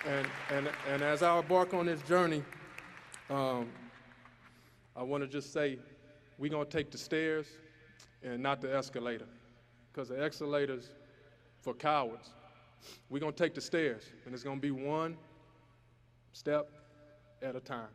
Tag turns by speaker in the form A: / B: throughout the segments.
A: And as I embark on this journey, I want to just say we're going to take the stairs and not the escalator, because the escalator's for cowards. We're going to take the stairs, and it's going to be one step at a time.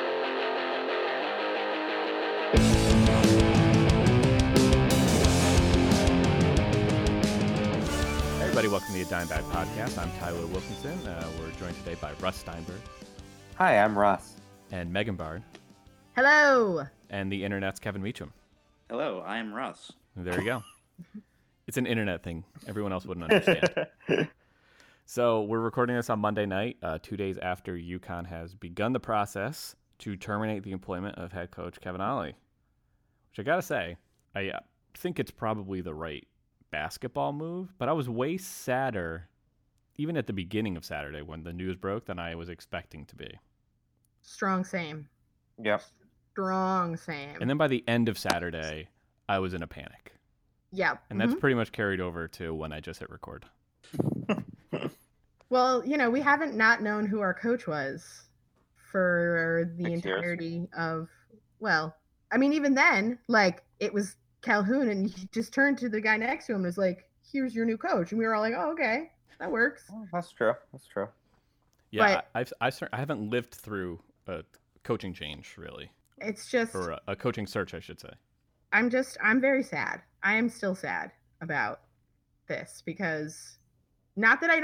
B: Everybody, welcome to the Dime Bag Podcast. I'm Tyler Wilkinson. We're joined today by Russ Steinberg.
C: Hi, I'm Russ.
B: And Megan Bard.
D: Hello.
B: And the internet's Kevin Meacham.
E: Hello, I am Russ.
B: There you go. It's an internet thing. Everyone else wouldn't understand. So we're recording this on Monday night, 2 days after UConn has begun the process to terminate the employment of head coach Kevin Ollie. Which I got to say, I think it's probably the right basketball move, but I was way sadder, even at the beginning of Saturday when the news broke, than I was expecting to be.
D: Strong same.
C: Yep.
D: Strong same.
B: And then by the end of Saturday, I was in a panic.
D: Yeah.
B: And that's pretty much carried over to when I just hit record.
D: Well, you know, we haven't not known who our coach was for the
C: 6 years.
D: entirety of, well, I mean, even then, like, it was Calhoun, and he just turned to the guy next to him and was like, here's your new coach. And we were all like, oh, okay, that works.
C: Oh, that's true. That's true.
B: Yeah, I haven't lived through a coaching change, really.
D: It's just...
B: Or a coaching search, I should say.
D: I'm very sad. I am still sad about this because not that I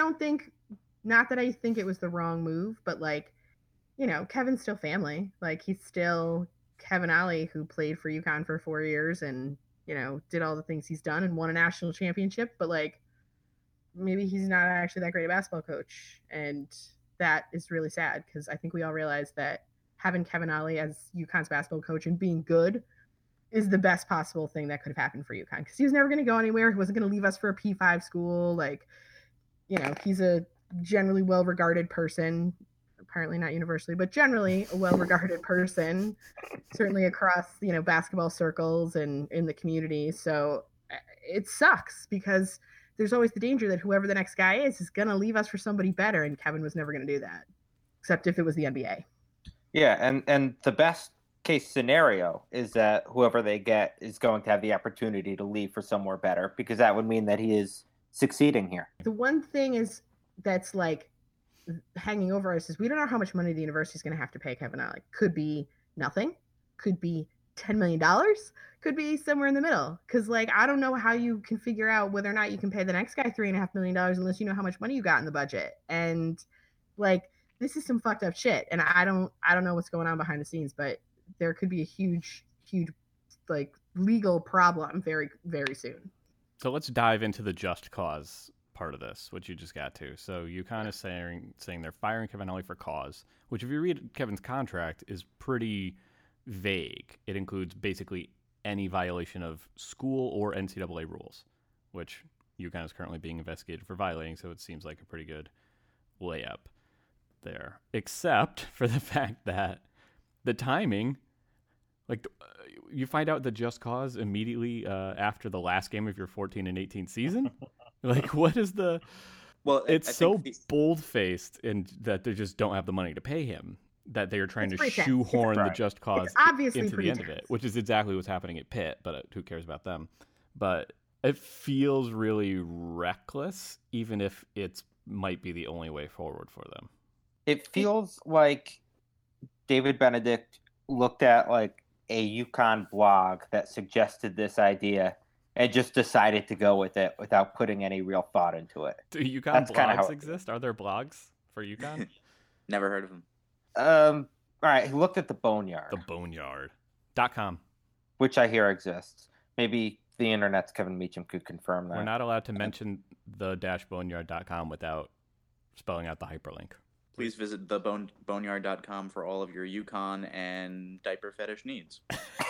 D: think it was the wrong move, but like, you know, Kevin's still family. Like, he's still Kevin Ollie, who played for UConn for 4 years and, you know, did all the things he's done and won a national championship. But like, maybe he's not actually that great a basketball coach. And that is really sad because I think we all realize that having Kevin Ollie as UConn's basketball coach and being good is the best possible thing that could have happened for UConn, because he was never going to go anywhere. He wasn't going to leave us for a P5 school. Like, you know, he's a generally well-regarded person, apparently not universally, but generally a well-regarded person, certainly across, you know, basketball circles and in the community. So it sucks because there's always the danger that whoever the next guy is going to leave us for somebody better. And Kevin was never going to do that, except if it was the NBA.
C: Yeah, and the best case scenario is that whoever they get is going to have the opportunity to leave for somewhere better, because that would mean that he is succeeding here.
D: The one thing is that's like hanging over us is we don't know how much money the university is going to have to pay Kevin Ollie. Could be nothing, could be $10 million, could be somewhere in the middle. Because like, I don't know how you can figure out whether or not you can pay the next guy $3.5 million unless you know how much money you got in the budget. And like, this is some fucked up shit. And I don't know what's going on behind the scenes, but there could be a huge like legal problem very, very soon.
B: So let's dive into the just cause part of this, which you just got to. So UConn is saying they're firing Kevin Ollie for cause, which if you read Kevin's contract is pretty vague. It includes basically any violation of school or NCAA rules, which UConn is currently being investigated for violating, so it seems like a pretty good layup there, except for the fact that the timing, like you find out the just cause immediately after the last game of your 14 and 18 season. Like, what is the? Well, it's so bold-faced, and that they just don't have the money to pay him that they are trying to shoehorn the just cause into the end of it, which is exactly what's happening at Pitt. But who cares about them? But it feels really reckless, even if it might be the only way forward for them.
C: It feels like David Benedict looked at like a UConn blog that suggested this idea and just decided to go with it without putting any real thought into it.
B: Do UConn blogs exist? Are there blogs for UConn?
E: Never heard of them.
C: All right, he looked at the Boneyard.
B: The Boneyard.com.
C: Which I hear exists. Maybe the internet's Kevin Meacham could confirm that.
B: We're not allowed to mention the Boneyard.com without spelling out the hyperlink.
E: Please visit boneyard.com for all of your UConn and diaper fetish needs.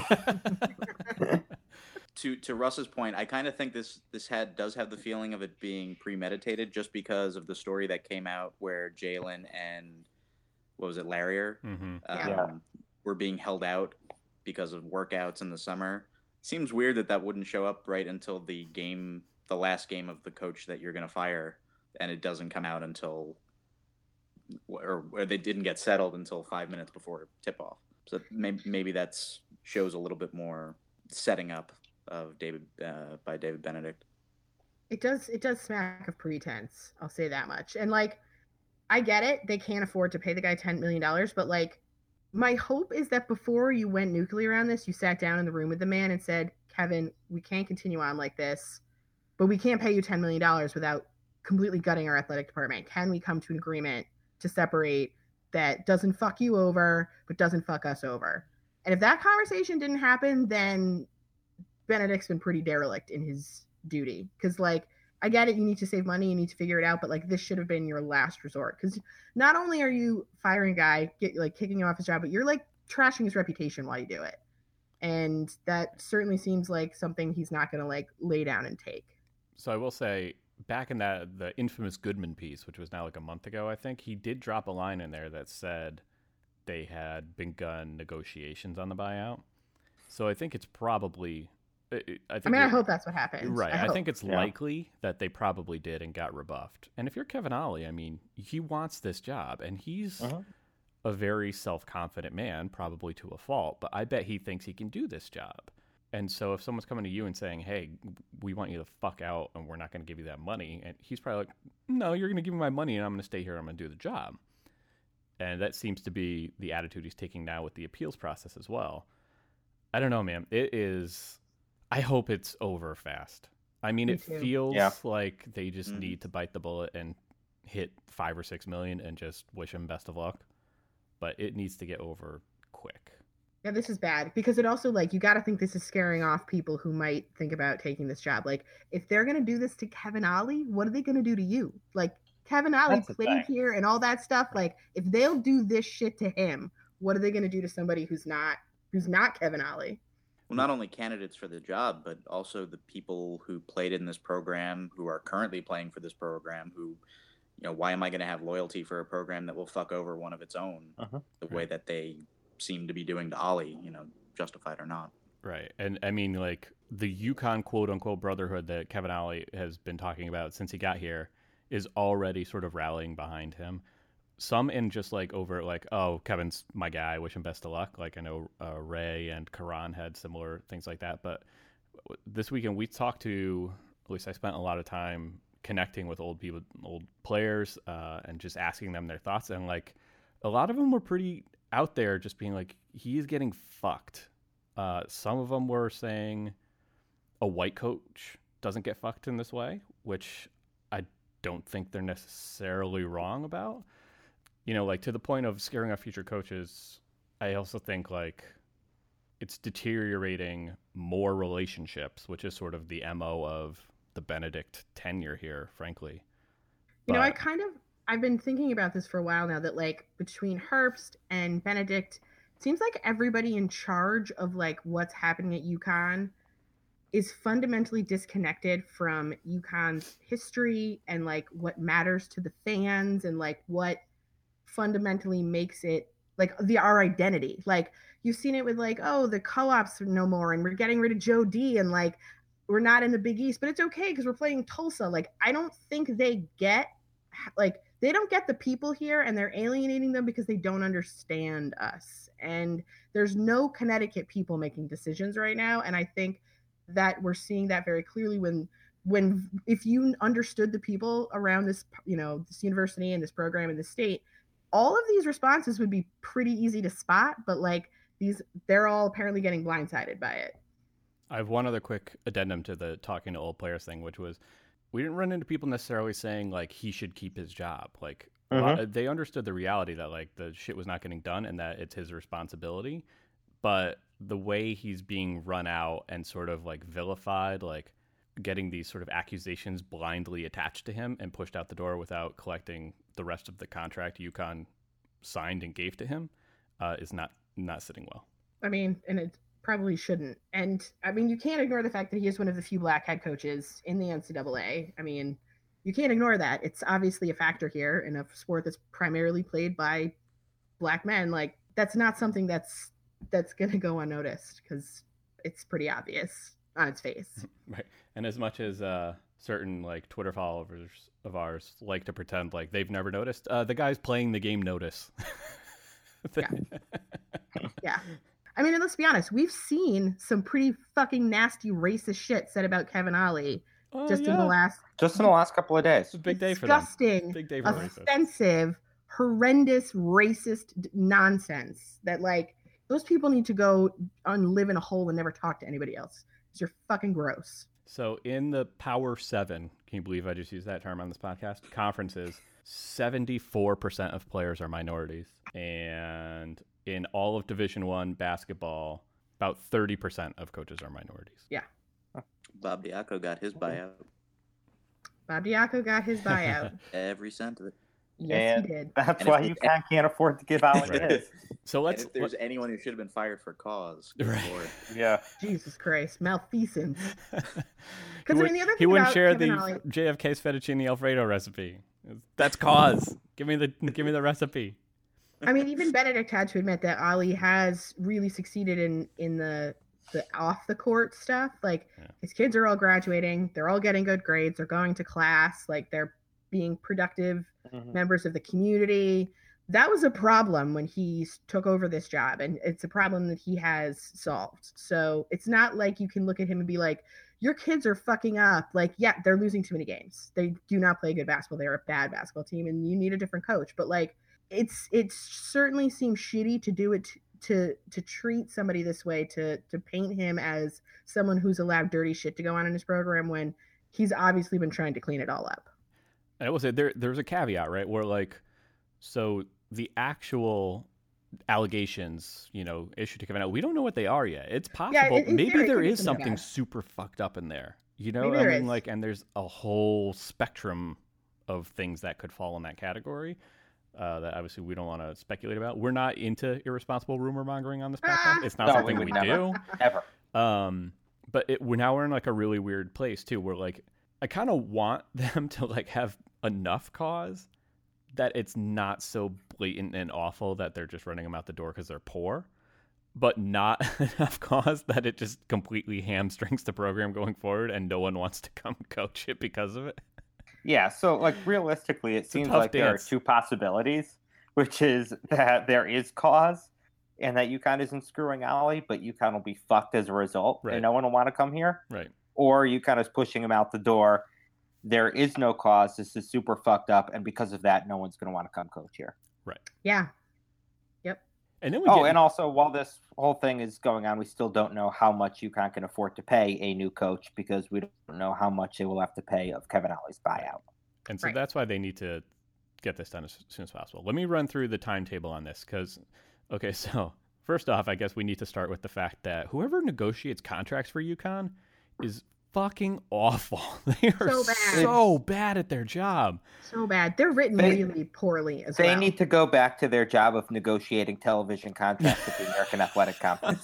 E: To Russ's point, I kind of think this does have the feeling of it being premeditated, just because of the story that came out where Jalen and Larrier were being held out because of workouts in the summer. Seems weird that wouldn't show up right until the last game of the coach that you're going to fire, and it doesn't come out until or they didn't get settled until 5 minutes before tip off. So maybe that's shows a little bit more setting up of David by David Benedict.
D: It does smack of pretense. I'll say that much. And like, I get it. They can't afford to pay the guy $10 million, but like, my hope is that before you went nuclear on this, you sat down in the room with the man and said, Kevin, we can't continue on like this, but we can't pay you $10 million without completely gutting our athletic department. Can we come to an agreement to separate that doesn't fuck you over, but doesn't fuck us over? And if that conversation didn't happen, then Benedict's been pretty derelict in his duty. Because, like, I get it, you need to save money, you need to figure it out, but like, this should have been your last resort. Because not only are you firing a guy, kicking him off his job, but you're like trashing his reputation while you do it. And that certainly seems like something he's not going to like lay down and take.
B: So I will say, back in the infamous Goodman piece, which was now like a month ago, I think, he did drop a line in there that said they had begun negotiations on the buyout. So I think it's probably... I
D: hope that's what happened.
B: Right. I think it's likely that they probably did and got rebuffed. And if you're Kevin Ollie, I mean, he wants this job, and he's a very self-confident man, probably to a fault, but I bet he thinks he can do this job. And so if someone's coming to you and saying, hey, we want you to fuck out and we're not going to give you that money, and he's probably like, no, you're going to give me my money and I'm going to stay here and I'm going to do the job. And that seems to be the attitude he's taking now with the appeals process as well. I don't know, man. It is... I hope it's over fast. I mean, it feels like they just need to bite the bullet and hit $5 or $6 million and just wish him best of luck. But it needs to get over quick.
D: Yeah, this is bad because it also, like, you got to think this is scaring off people who might think about taking this job. Like, if they're going to do this to Kevin Ollie, what are they going to do to you? Like, Kevin Ollie played here and all that stuff. Like, if they'll do this shit to him, what are they going to do to somebody who's not Kevin Ollie?
E: Well, not only candidates for the job, but also the people who played in this program, who are currently playing for this program, who, you know, why am I going to have loyalty for a program that will fuck over one of its own the way that they seem to be doing to Ollie, you know, justified or not.
B: Right. And I mean, like, the UConn quote-unquote brotherhood that Kevin Ollie has been talking about since he got here is already sort of rallying behind him. Some in just like over like, oh, Kevin's my guy, wish him best of luck. Like, I know Ray and Karan had similar things like that. But this weekend we talked to, at least I spent a lot of time connecting with old people, old players, and just asking them their thoughts. And like, a lot of them were pretty out there, just being like, he is getting fucked. Some of them were saying a white coach doesn't get fucked in this way, which I don't think they're necessarily wrong about. You know, like, to the point of scaring off future coaches, I also think, like, it's deteriorating more relationships, which is sort of the MO of the Benedict tenure here, frankly.
D: You know, I've been thinking about this for a while now, that, like, between Herbst and Benedict, it seems like everybody in charge of, like, what's happening at UConn is fundamentally disconnected from UConn's history and, like, what matters to the fans and, like, what fundamentally makes it, like, our identity. Like, you've seen it with, like, oh, the co-ops are no more and we're getting rid of Joe D and, like, we're not in the Big East, but it's okay because we're playing Tulsa. Like, I don't think they get, like, they don't get the people here, and they're alienating them because they don't understand us. And there's no Connecticut people making decisions right now. And I think that we're seeing that very clearly when if you understood the people around this, you know, this university and this program and this state, all of these responses would be pretty easy to spot, but like they're all apparently getting blindsided by it.
B: I have one other quick addendum to the talking to old players thing, which was, we didn't run into people necessarily saying like he should keep his job. Like, they understood the reality that like the shit was not getting done and that it's his responsibility. But the way he's being run out and sort of like vilified, like getting these sort of accusations blindly attached to him and pushed out the door without collecting the rest of the contract UConn signed and gave to him, is not sitting well.
D: I mean, and it probably shouldn't. And I mean, you can't ignore the fact that he is one of the few black head coaches in the NCAA. I mean, you can't ignore that. It's obviously a factor here in a sport that's primarily played by black men. Like, that's not something that's going to go unnoticed because it's pretty obvious on its face.
B: Right. And as much as certain like Twitter followers of ours like to pretend like they've never noticed. The guys playing the game notice.
D: Yeah. Yeah. I mean, and let's be honest, we've seen some pretty fucking nasty racist shit said about Kevin Ollie in the last
C: couple of days.
B: It's a big day for them.
D: Disgusting,
B: big day for
D: offensive, horrendous, racist nonsense that like those people need to go and live in a hole and never talk to anybody else. Because you're fucking gross.
B: So in the Power 7, can you believe I just used that term on this podcast? Conferences, 74% of players are minorities. And in all of Division I basketball, about 30% of coaches are minorities.
D: Yeah.
E: Bob Diaco got his buyout. Every cent of it.
D: Yes, he did.
C: That's why you can't afford to give Ollie his.
B: So
E: if there's anyone who should have been fired for cause,
B: right?
C: Yeah.
D: Jesus Christ, malfeasance.
B: Because he wouldn't share the JFK's fettuccine Alfredo recipe. That's cause. Give me the recipe.
D: I mean, even Benedict had to admit that Ollie has really succeeded in the off the court stuff. Like his kids are all graduating, they're all getting good grades, they're going to class, like they're being productive members of the community. That was a problem when he took over this job, and it's a problem that he has solved. So it's not like you can look at him and be like, your kids are fucking up. Like, yeah, they're losing too many games. They do not play good basketball. They're a bad basketball team, and you need a different coach. But like, it certainly seems shitty to do it to treat somebody this way, to paint him as someone who's allowed dirty shit to go on in his program when he's obviously been trying to clean it all up.
B: And I will say there's a caveat, right? Where like, so the actual allegations, issued to Kevin Ollie, we don't know what they are yet. It's possible.
D: Yeah,
B: maybe there is something super fucked up in there. And there's a whole spectrum of things that could fall in that category. That obviously we don't want to speculate about. We're not into irresponsible rumor mongering on this podcast. It's not something we do
C: ever.
B: But we're in like a really weird place too, where like I kind of want them to like have enough cause that it's not so blatant and awful that they're just running them out the door because they're poor, but not enough cause that it just completely hamstrings the program going forward and no one wants to come coach it because of it.
C: Yeah, so like realistically, it seems like there are two possibilities, which is that there is cause and that UConn isn't screwing Ollie, but UConn will be fucked as a result, and no one will want to come here.
B: Right.
C: Or UConn is pushing him out the door. There is no cause. This is super fucked up, and because of that, no one's going to want to come coach here.
B: Right.
D: Yeah. Yep.
B: And then
C: and also while this whole thing is going on, we still don't know how much UConn can afford to pay a new coach because we don't know how much they will have to pay of Kevin Ollie's buyout.
B: And so that's why they need to get this done as soon as possible. Let me run through the timetable on this so first off, I guess we need to start with the fact that whoever negotiates contracts for UConn is fucking awful. They are so bad at their job.
D: So bad. They're written really poorly as well.
C: They need to go back to their job of negotiating television contracts with the American Athletic Conference.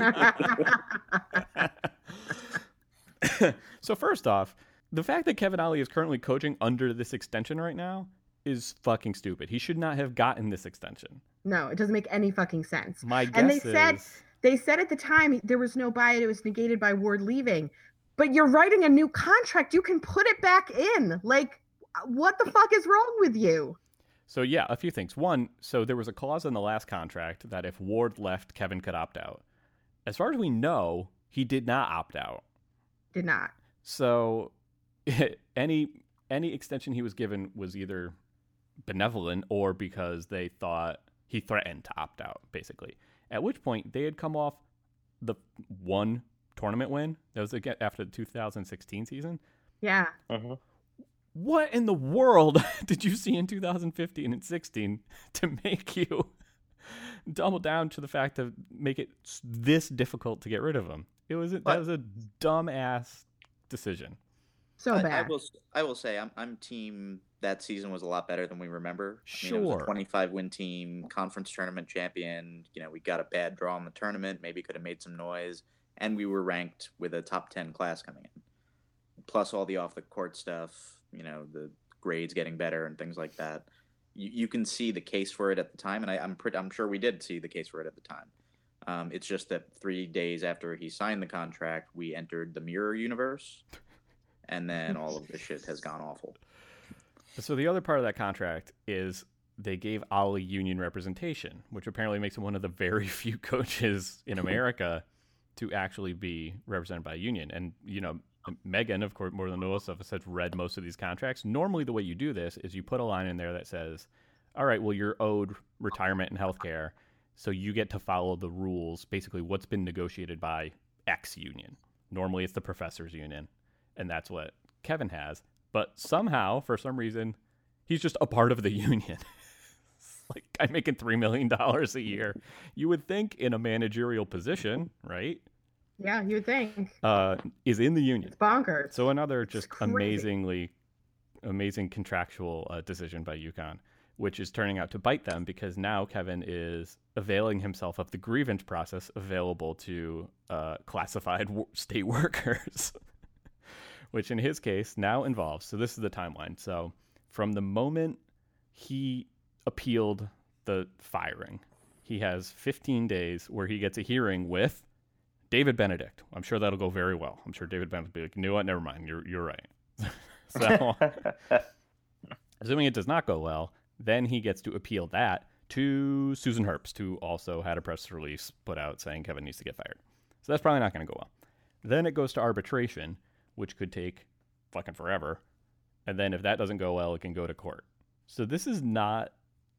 B: So first off, the fact that Kevin Ollie is currently coaching under this extension right now is fucking stupid. He should not have gotten this extension.
D: No, it doesn't make any fucking sense.
B: My guess
D: they said at the time there was no buyout. It was negated by Ward leaving. But you're writing a new contract. You can put it back in. Like, what the fuck is wrong with you?
B: So, yeah, a few things. One, so there was a clause in the last contract that if Ward left, Kevin could opt out. As far as we know, he did not opt out.
D: Did not.
B: So, any extension he was given was either benevolent or because they thought he threatened to opt out, basically. At which point, they had come off the one tournament win. That was again after the 2016 season.
D: Yeah.
B: What in the world did you see in 2015 and 16 to make you double down to the fact to make it this difficult to get rid of him? That was a dumbass decision.
D: So bad.
E: I will say I'm team that season was a lot better than we remember.
B: Sure.
E: It was a 25 win team, conference tournament champion. We got a bad draw in the tournament. Maybe could have made some noise. And we were ranked with a top 10 class coming in, plus all the off the court stuff, the grades getting better and things like that. You can see the case for it at the time. And I'm sure we did see the case for it at the time. It's just that 3 days after he signed the contract, we entered the mirror universe. and then all of this shit has gone awful.
B: So the other part of that contract is they gave Ollie union representation, which apparently makes him one of the very few coaches in America to actually be represented by a union. And, you know, Megan, of course, more than most of us, has read most of these contracts. Normally the way you do this is you put a line in there that says, all right, well, you're owed retirement and health care, so you get to follow the rules, basically what's been negotiated by X union. Normally it's the professors union, and that's what Kevin has. But somehow, for some reason, he's just a part of the union. Like, I'm making $3 million a year. You would think in a managerial position, right?
D: Yeah, you would think.
B: Is in the union.
D: It's bonkers.
B: So another just amazing contractual decision by UConn, which is turning out to bite them because now Kevin is availing himself of the grievance process available to classified state workers, which in his case now involves, so this is the timeline. So from the moment he appealed the firing, he has 15 days where he gets a hearing with David Benedict. I'm sure that'll go very well. I'm sure David Benedict will be like, you know what, never mind, you're right. So assuming it does not go well, then he gets to appeal that to Susan Herbst, who also had a press release put out saying Kevin needs to get fired. So that's probably not going to go well. Then it goes to arbitration, which could take fucking forever. And then if that doesn't go well, it can go to court. So this is not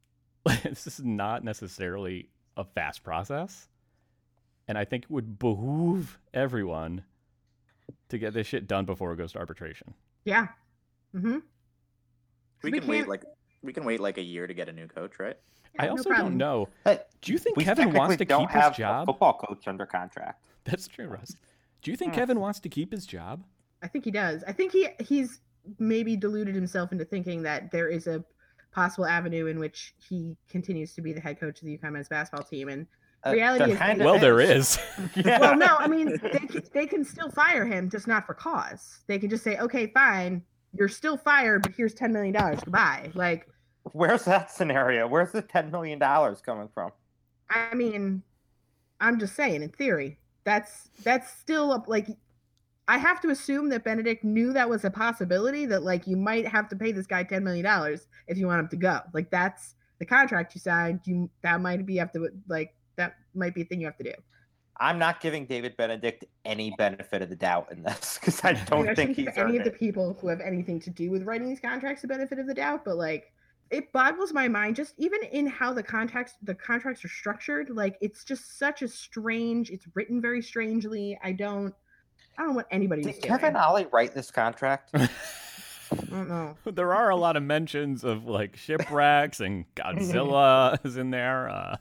B: necessarily a fast process. And I think it would behoove everyone to get this shit done before it goes to arbitration.
D: Yeah. Mm-hmm.
E: We can wait like a year to get a new coach, right?
B: Yeah, I also don't know. Do you think Kevin wants to keep his job?
C: A football coach under contract.
B: That's true, Russ. Do you think Kevin wants to keep his job?
D: I think he does. I think he's maybe deluded himself into thinking that there is a possible avenue in which he continues to be the head coach of the UConn men's basketball team. And reality is,
B: there is.
C: Yeah.
D: Well, no, I mean they can still fire him, just not for cause. They can just say, okay, fine, you're still fired, but here's $10 million. Goodbye. Like,
C: where's that scenario? Where's the $10 million coming from?
D: I mean, I'm just saying, in theory, that's still like, I have to assume that Benedict knew that was a possibility, that like you might have to pay this guy $10 million if you want him to go. Like, that's the contract you signed. That might be a thing you have to do.
C: I'm not giving David Benedict any benefit of the doubt in this because I don't think he's
D: any of the people who have anything to do with writing these contracts the benefit of the doubt, but like, it boggles my mind just even in how the contracts are structured. Like, it's just such a strange, it's written very strangely. I don't know what anybody was doing.
C: Did Kevin Ollie write this contract?
D: I don't know.
B: There are a lot of mentions of like shipwrecks and Godzilla is in there.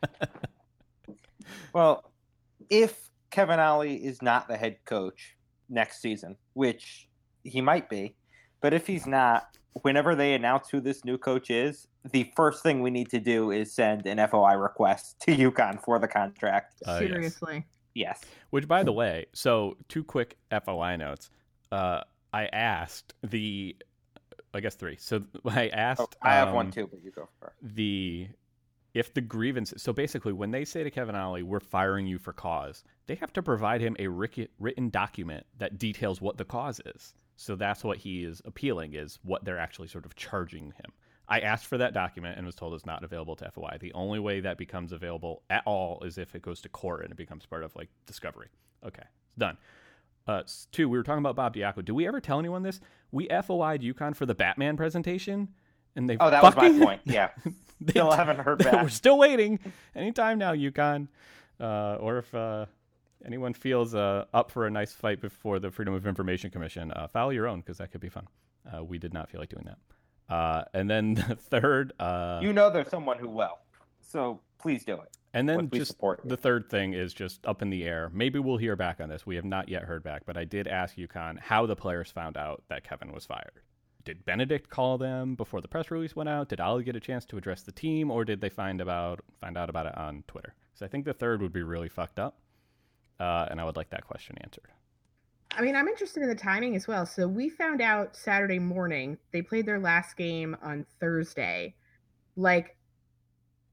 C: Well, if Kevin Ollie is not the head coach next season, which he might be, but if he's not, whenever they announce who this new coach is, the first thing we need to do is send an FOI request to UConn for the contract.
D: Seriously.
C: Yes.
B: Which, by the way, so 2 quick FOI notes. I asked I guess 3. So I asked.
C: I have one too, but you go first.
B: If the grievance, so basically when they say to Kevin Ollie, we're firing you for cause, they have to provide him a written document that details what the cause is. So that's what he is appealing, is what they're actually sort of charging him. I asked for that document and was told it's not available to FOI. The only way that becomes available at all is if it goes to court and it becomes part of like discovery. Okay, it's done. 2, we were talking about Bob Diaco. Did we ever tell anyone this? We FOI'd UConn for the Batman presentation, and they
C: that was my point. Yeah. Still haven't heard back.
B: We're still waiting. Anytime now, UConn. Or if anyone feels up for a nice fight before the Freedom of Information Commission, file your own, because that could be fun. We did not feel like doing that. And then the third...
C: there's someone who will. So please do it.
B: And then just the third thing is just up in the air. Maybe we'll hear back on this. We have not yet heard back, but I did ask UConn how the players found out that Kevin was fired. Did Benedict call them before the press release went out? Did Ollie get a chance to address the team, or did they find out about it on Twitter? So I think the third would be really fucked up, and I would like that question answered.
D: I mean, I'm interested in the timing as well. So we found out Saturday morning. They played their last game on Thursday. Like,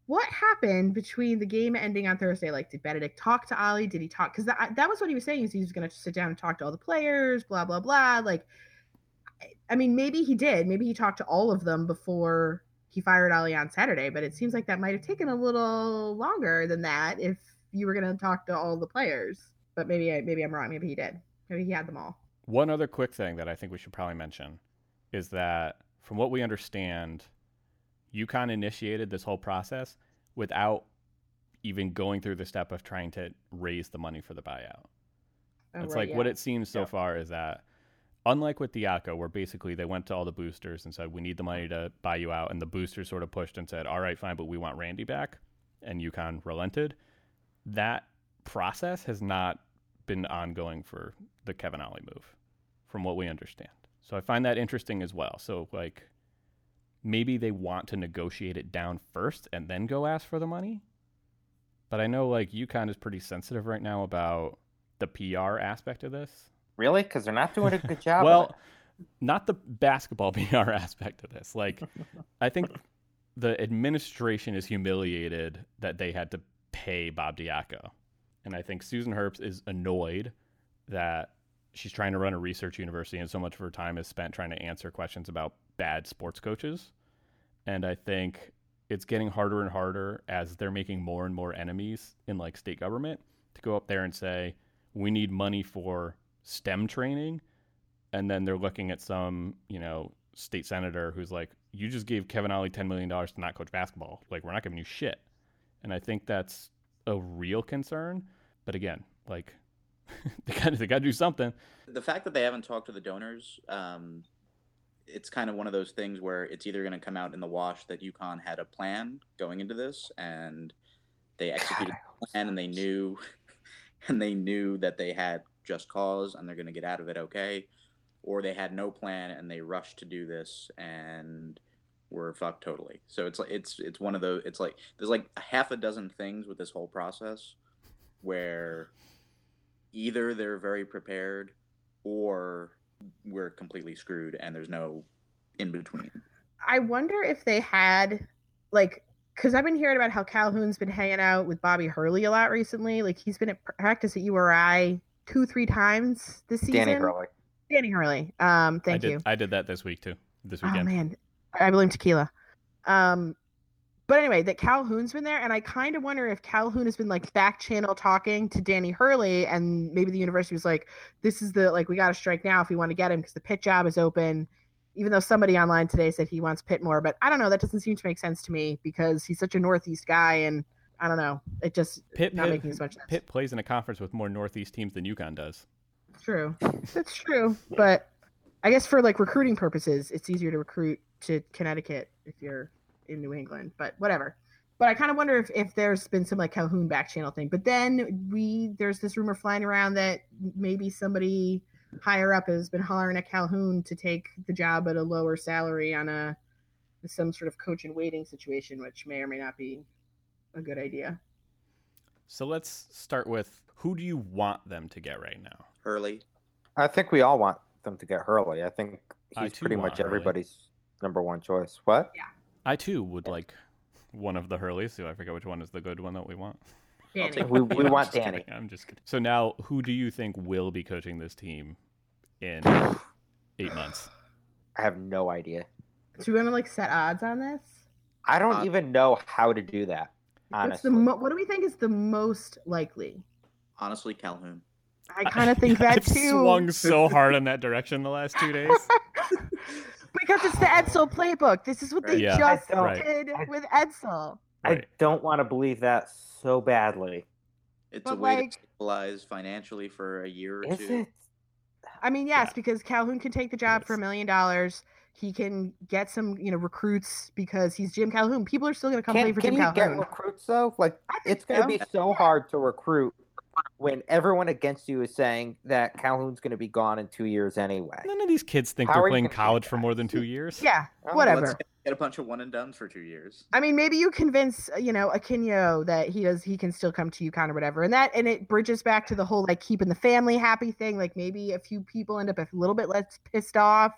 D: what happened between the game ending on Thursday? Like, did Benedict talk to Ollie? Did he talk? Because that was what he was saying, is he was going to sit down and talk to all the players, blah, blah, blah. Like, I mean, maybe he did. Maybe he talked to all of them before he fired Ollie on Saturday, but it seems like that might have taken a little longer than that if you were going to talk to all the players. But maybe I'm wrong. Maybe he did. Maybe he had them all.
B: One other quick thing that I think we should probably mention is that, from what we understand, UConn initiated this whole process without even going through the step of trying to raise the money for the buyout. It's right, what it seems so far is that, unlike with Diaco, where basically they went to all the boosters and said, we need the money to buy you out, and the boosters sort of pushed and said, all right, fine, but we want Randy back, and UConn relented, that process has not been ongoing for the Kevin Ollie move, from what we understand. So I find that interesting as well. So, like, maybe they want to negotiate it down first and then go ask for the money. But I know, like, UConn is pretty sensitive right now about the PR aspect of this.
C: Really? Because they're not doing a good job.
B: Well, not the basketball PR aspect of this. Like, I think the administration is humiliated that they had to pay Bob Diaco. And I think Susan Herbst is annoyed that she's trying to run a research university and so much of her time is spent trying to answer questions about bad sports coaches. And I think it's getting harder and harder as they're making more and more enemies in, like, state government to go up there and say, we need money for STEM training. And then they're looking at some, state senator who's like, you just gave Kevin Ollie $10 million to not coach basketball. Like, we're not giving you shit. And I think that's a real concern. But again, like, they got to do something.
E: The fact that they haven't talked to the donors, it's kind of one of those things where it's either going to come out in the wash that UConn had a plan going into this, and they executed the plan, and they knew that they had just cause and they're going to get out of it okay, or they had no plan and they rushed to do this and were fucked totally. So it's one of those. It's like there's like a half a dozen things with this whole process where either they're very prepared or we're completely screwed and there's no in between.
D: I wonder if they had, like, because I've been hearing about how Calhoun's been hanging out with Bobby Hurley a lot recently. Like, he's been at practice at URI 2-3 times this season. Danny Hurley. Thank you.
B: I did that this weekend.
D: Oh man, I blame tequila. But anyway, that Calhoun's been there, and I kind of wonder if Calhoun has been, like, back channel talking to Danny Hurley, and maybe the university was like, this is we got to strike now if we want to get him because the Pitt job is open, even though somebody online today said he wants Pitt more. But I don't know. That doesn't seem to make sense to me because he's such a Northeast guy, and I don't know. It just not making as much sense.
B: Pitt plays in a conference with more Northeast teams than UConn does.
D: True. That's true. But I guess for, like, recruiting purposes, it's easier to recruit to Connecticut if you're in New England, but whatever. But I kind of wonder if there's been some, like, Calhoun back channel thing. But then there's this rumor flying around that maybe somebody higher up has been hollering at Calhoun to take the job at a lower salary on some sort of coach in waiting situation, which may or may not be a good idea.
B: So let's start with, who do you want them to get right now?
E: Hurley.
C: I think we all want them to get Hurley. I think he's pretty much everybody's number one choice. What?
D: Yeah.
B: I too would like one of the Hurleys. So I forget which one is the good one that we want.
D: Danny.
C: We want Danny.
B: I'm just kidding. So now, who do you think will be coaching this team in 8 months?
C: I have no idea.
D: Do you want to, like, set odds on this?
C: I don't even know how to do that, honestly.
D: What do we think is the most likely?
E: Honestly, Calhoun.
D: I kind of think that
B: I've
D: too.
B: swung so hard in that direction the last 2 days.
D: Because it's the Edsel playbook. This is what they just did with Edsel.
C: I don't want to believe that so badly.
E: It's a way to stabilize financially for a year or two.
C: Is it?
D: I mean, yes, because Calhoun can take the job for $1 million. He can get some, recruits because he's Jim Calhoun. People are still going to come play for Jim Calhoun.
C: Can you get recruits, though? Like, it's going to be so hard to recruit when everyone against you is saying that Calhoun's going to be gone in 2 years anyway.
B: None of these kids think they're playing college for more than 2 years.
D: Yeah, whatever.
E: Let's get a bunch of one and dones for 2 years.
D: I mean, maybe you convince, Akinyo that he can still come to UConn or whatever. And it bridges back to the whole, like, keeping the family happy thing. Like, maybe a few people end up a little bit less pissed off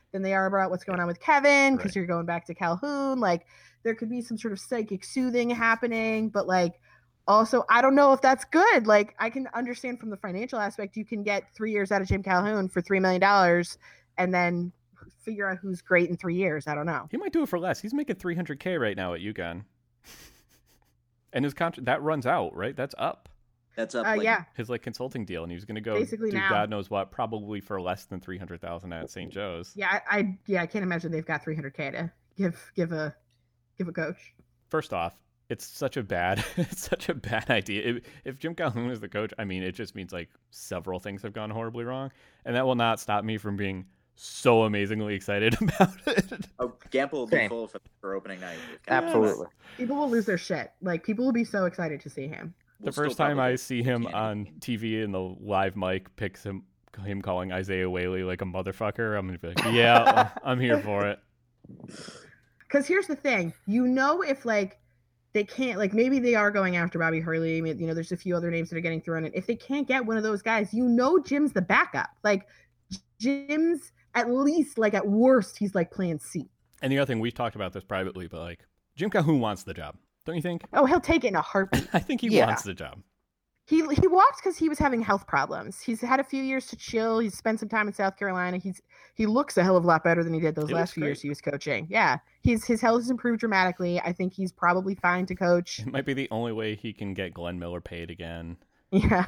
D: than they are about what's going on with Kevin, because
B: Right.
D: you're going back to Calhoun. Like, there could be some sort of psychic soothing happening, but like, also, I don't know if that's good. Like, I can understand from the financial aspect, you can get 3 years out of Jim Calhoun for $3 million and then figure out who's great in 3 years. I don't know.
B: He might do it for less. He's making $300K right now at UConn. And his contract, that runs out, right? That's up.
E: That's up. Like,
D: Yeah.
B: His like consulting deal, and he was going to go
D: Basically
B: do
D: now.
B: God knows what, probably for less than $300,000 at St. Joe's.
D: Yeah, I can't imagine they've got $300K to give a coach.
B: First off, it's such a bad idea. If Jim Calhoun is the coach, I mean, it just means like several things have gone horribly wrong, and that will not stop me from being so amazingly excited about it.
E: Oh, Gamp will be
C: Same.
E: full for opening night.
C: Absolutely.
D: People will lose their shit. Like, people will be so excited to see him.
B: The first time I see him on TV and the live mic picks him calling Isaiah Whaley like a motherfucker, I'm gonna be like, yeah, I'm here for it.
D: Because here's the thing, if like they can't, like, maybe they are going after Bobby Hurley. There's a few other names that are getting thrown in. If they can't get one of those guys, Jim's the backup. Like, Jim's at least, like, at worst, he's like playing C.
B: And the other thing, we've talked about this privately, but like Jim Calhoun wants the job, don't you think?
D: Oh, he'll take it in a heartbeat.
B: I think he
C: Yeah.
B: wants the job.
D: He walked because he was having health problems. He's had a few years to chill. He's spent some time in South Carolina. He looks a hell of a lot better than he did those
B: He
D: last
B: looks
D: few
B: great.
D: years he was coaching. Yeah, his health has improved dramatically. I think he's probably fine to coach.
B: It might be the only way he can get Glenn Miller paid again.
D: Yeah.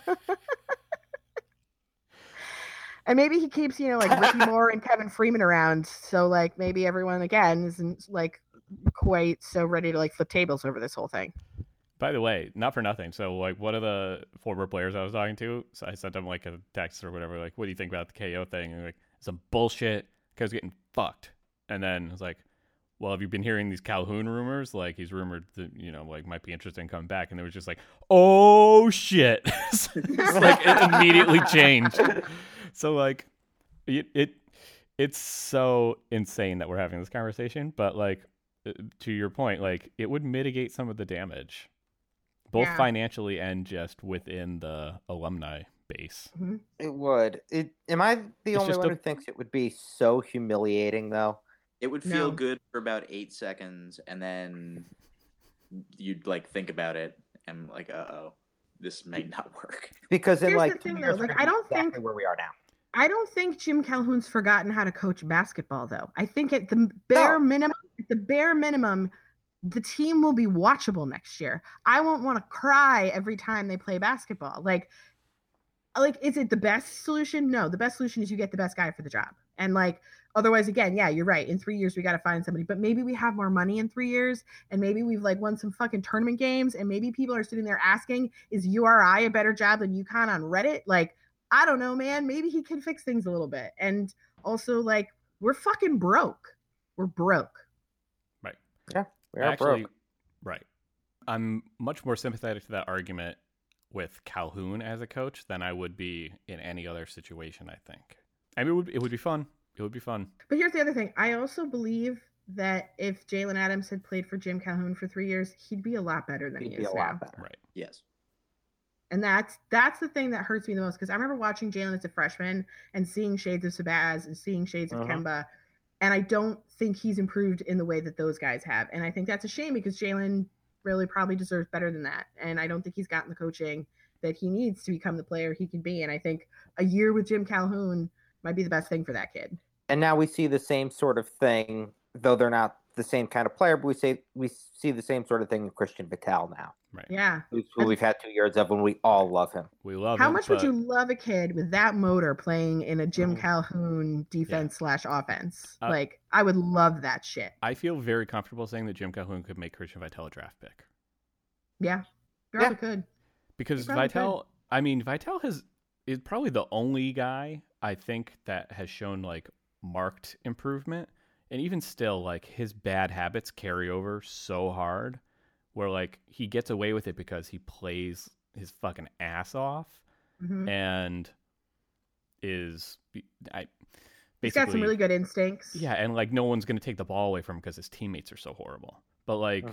D: And maybe he keeps, like Ricky Moore and Kevin Freeman around. So like maybe everyone again isn't like quite so ready to like flip tables over this whole thing.
B: By the way, not for nothing. So, like, one of the former players I was talking to, so I sent him, like, a text or whatever, like, what do you think about the KO thing? And, like, some bullshit. Guy's getting fucked. And then I was like, well, have you been hearing these Calhoun rumors? Like, he's rumored that, like, might be interested in coming back. And they were just like, oh, shit. It's like, it immediately changed. So, like, it's so insane that we're having this conversation. But, like, to your point, like, it would mitigate some of the damage. Both
D: Yeah.
B: financially and just within the alumni base.
C: It would. Am I the
B: It's
C: only
B: just
C: one
B: a-
C: who thinks it would be so humiliating, though?
E: It would feel
D: No.
E: good for about 8 seconds, and then you'd like think about it and like, this may not work.
C: Because in
D: Here's
C: like
D: the
C: 2
D: thing,
C: years,
D: though, like,
C: we're gonna
D: I
C: be
D: don't
C: exactly
D: think-
C: where we are now.
D: I don't think Jim Calhoun's forgotten how to coach basketball, though. I think at the bare minimum, the team will be watchable next year. I won't want to cry every time they play basketball. Like, is it the best solution? No, the best solution is you get the best guy for the job. And like, otherwise, again, yeah, you're right. In 3 years, we got to find somebody. But maybe we have more money in 3 years, and maybe we've like won some fucking tournament games, and maybe people are sitting there asking, is URI a better job than UConn on Reddit? Like, I don't know, man. Maybe he can fix things a little bit. And also, like, we're fucking broke. We're broke.
C: We are broke.
B: Right. I'm much more sympathetic to that argument with Calhoun as a coach than I would be in any other situation, I think. I mean, it would be fun. It would be fun.
D: But here's the other thing. I also believe that if Jalen Adams had played for Jim Calhoun for 3 years, he'd be a lot better than
C: He'd
D: he
C: be
D: is
C: a
D: now.
C: lot better.
B: Right.
E: Yes.
D: And that's the thing that hurts me the most, because I remember watching Jalen as a freshman and seeing shades of Sabaz and seeing shades of Kemba, and I don't think he's improved in the way that those guys have. And I think that's a shame, because Jalen really probably deserves better than that. And I don't think he's gotten the coaching that he needs to become the player he can be. And I think a year with Jim Calhoun might be the best thing for that kid.
C: And now we see the same sort of thing, though they're not the same kind of player, but we see the same sort of thing with Christian Vitale now,
B: Right.
D: Yeah.
C: who we've had 2 years of, and we all love him.
B: We love
D: How
B: him,
D: much would
B: but
D: you love a kid with that motor playing in a Jim Calhoun defense / offense? Like, I would love that shit.
B: I feel very comfortable saying that Jim Calhoun could make Christian Vitale a draft pick.
D: Yeah. Probably could.
B: Because
D: He probably
B: Vitale, I mean, Vitale is probably the only guy I think that has shown like marked improvement. And even still, like, his bad habits carry over so hard, where like he gets away with it because he plays his fucking ass off and
D: He's got some really good instincts.
B: Yeah, and like no one's gonna take the ball away from him because his teammates are so horrible. But like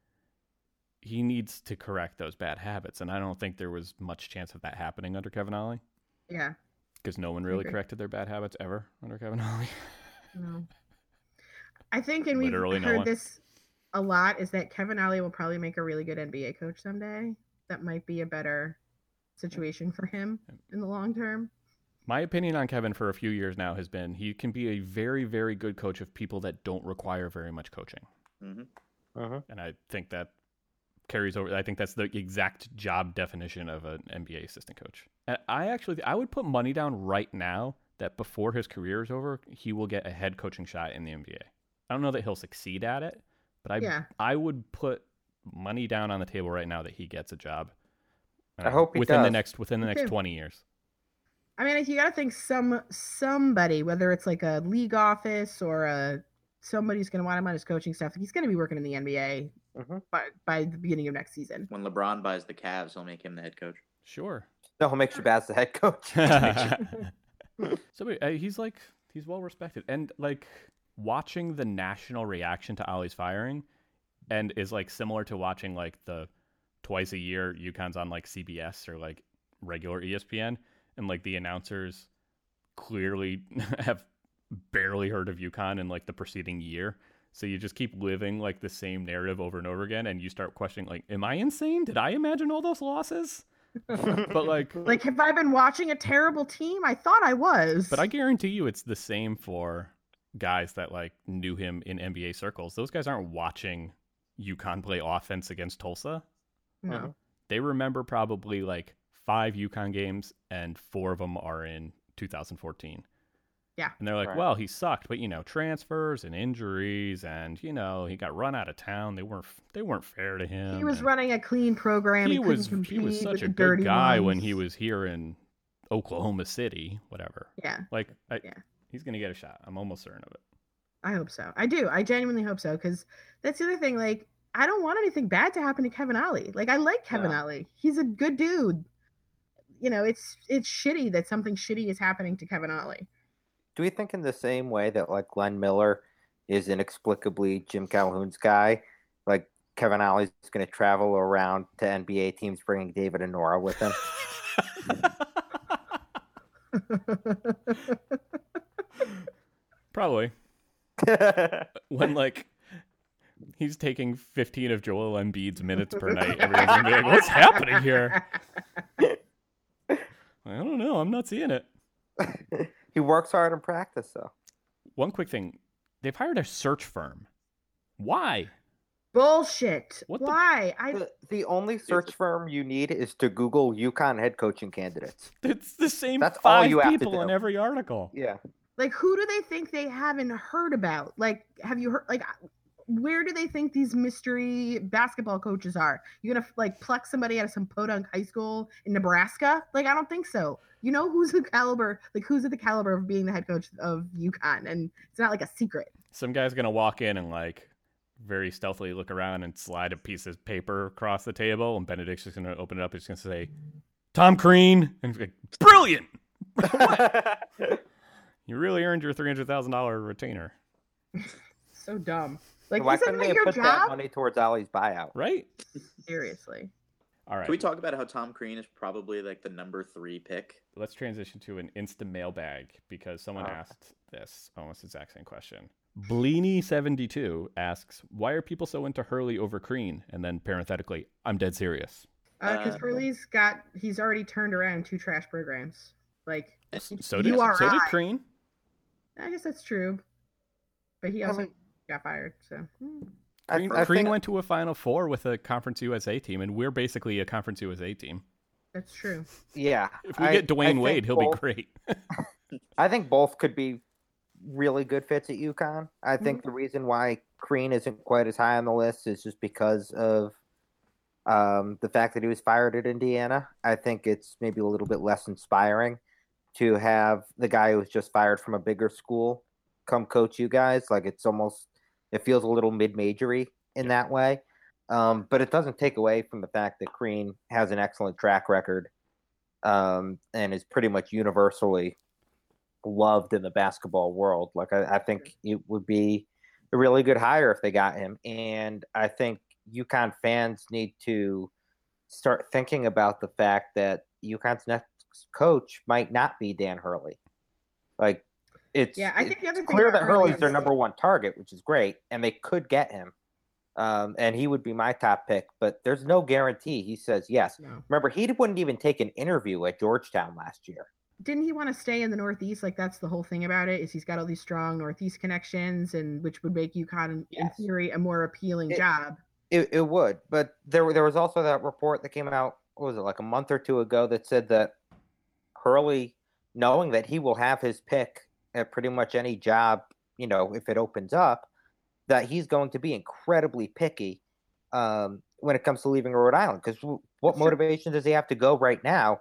B: he needs to correct those bad habits, and I don't think there was much chance of that happening under Kevin Ollie.
D: Yeah.
B: Because no one really
D: agree.
B: corrected their bad habits ever under Kevin Ollie.
D: No. I think, and we've
B: Literally no
D: heard
B: one.
D: this a lot, is that Kevin Ollie will probably make a really good NBA coach someday. That might be a better situation for him in the long term.
B: My opinion on Kevin for a few years now has been he can be a very, very good coach of people that don't require very much coaching.
E: Mm-hmm.
B: And I think that carries over. I think that's the exact job definition of an NBA assistant coach. And I would put money down right now that before his career is over, he will get a head coaching shot in the NBA. I don't know that he'll succeed at it, but I would put money down on the table right now that he gets a job.
C: I hope he
B: within
C: does.
B: the next 20 years.
D: I mean, you got to think somebody, whether it's like a league office or somebody's going to want him on his coaching staff. He's going to be working in the NBA by the beginning of next season.
E: When LeBron buys the Cavs, he'll make him the head coach.
B: Sure.
C: No, he'll make Shabazz the head coach.
B: So he's well respected, and like watching the national reaction to Ollie's firing, and is like similar to watching like the twice a year UConn's on like CBS or like regular ESPN, and like the announcers clearly have barely heard of UConn in like the preceding year. So you just keep living like the same narrative over and over again, and you start questioning like, am I insane? Did I imagine all those losses? But like
D: have I been watching a terrible team? I thought I was.
B: But I guarantee you it's the same for guys that like knew him in NBA circles. Those guys aren't watching UConn play offense against Tulsa.
D: No.
B: They remember probably like 5 UConn games, and 4 of them are in 2014.
D: Yeah.
B: And they're like,
C: Right.
B: well, he sucked, but transfers and injuries, and he got run out of town. They weren't fair to him.
D: He was
B: and
D: running a clean program.
B: He was such a good guy when he was here in Oklahoma City, whatever.
D: Yeah.
B: He's going to get a shot. I'm almost certain of it.
D: I hope so. I do. I genuinely hope so, because that's the other thing. Like, I don't want anything bad to happen to Kevin Ollie. Like, I like Kevin Ollie. He's a good dude. It's shitty that something shitty is happening to Kevin Ollie.
C: Do we think in the same way that like Glenn Miller is inexplicably Jim Calhoun's guy? Like Kevin Ollie's going to travel around to NBA teams bringing David and Nora with him?
B: Probably. When like he's taking 15 of Joel Embiid's minutes per night, everyone's gonna be like, what's happening here? I don't know. I'm not seeing it.
C: He works hard in practice, though.
B: One quick thing. They've hired a search firm. Why?
D: Bullshit.
B: What
D: Why?
C: The only search firm you need is to Google UConn head coaching candidates.
B: It's the same
C: That's all
B: 5
C: you have to
B: people in
C: do.
B: every article.
C: Yeah.
D: Like, who do they think they haven't heard about? Like, have you heard? Like, where do they think these mystery basketball coaches are? You gonna like pluck somebody out of some podunk high school in Nebraska? Like, I don't think so. Who's the caliber? Like, who's at the caliber of being the head coach of UConn? And it's not like a secret.
B: Some guy's gonna walk in and like very stealthily look around and slide a piece of paper across the table, and Benedict's just gonna open it up. He's gonna say, "Tom Crean," and he's like, "Brilliant! You really earned your $300,000 retainer."
D: So dumb. Like,
C: why
D: isn't
C: couldn't
D: that
C: they
D: your
C: put that
D: job?
C: money towards Ollie's buyout?
B: Right?
D: Seriously.
B: All right.
E: Can we talk about how Tom Crean is probably like the number 3 pick?
B: Let's transition to an Insta mailbag because someone asked this almost the exact same question. Bleeny72 asks, why are people so into Hurley over Crean? And then parenthetically, I'm dead serious.
D: Because Hurley's he's already turned around 2 trash programs. Like,
B: So did Crean.
D: I guess that's true. But he also got fired, so.
B: Crean went to a Final Four with a Conference USA team, and we're basically a Conference USA team.
D: That's true.
C: Yeah.
B: If we get Dwayne Wade, he'll be great.
C: I think both could be really good fits at UConn. I think the reason why Crean isn't quite as high on the list is just because of the fact that he was fired at Indiana. I think it's maybe a little bit less inspiring to have the guy who was just fired from a bigger school come coach you guys. Like, it feels a little mid-majory in that way. But it doesn't take away from the fact that Crean has an excellent track record and is pretty much universally loved in the basketball world. Like, I think it would be a really good hire if they got him. And I think UConn fans need to start thinking about the fact that UConn's next coach might not be Dan Hurley. Like, it's
D: I think the other thing
C: clear
D: about
C: that Hurley's their
D: is-
C: number one target, which is great, and they could get him. And he would be my top pick, but there's no guarantee he says yes.
D: No.
C: Remember, he wouldn't even take an interview at Georgetown last year.
D: Didn't he want to stay in the Northeast? Like, that's the whole thing about it, is he's got all these strong Northeast connections, and which would make UConn, in theory, a more appealing job.
C: It would, but there was also that report that came out, what was it, like a month or two ago, that said that Hurley, knowing that he will have his pick at pretty much any job, if it opens up, that he's going to be incredibly picky when it comes to leaving Rhode Island. Because what motivation does he have to go right now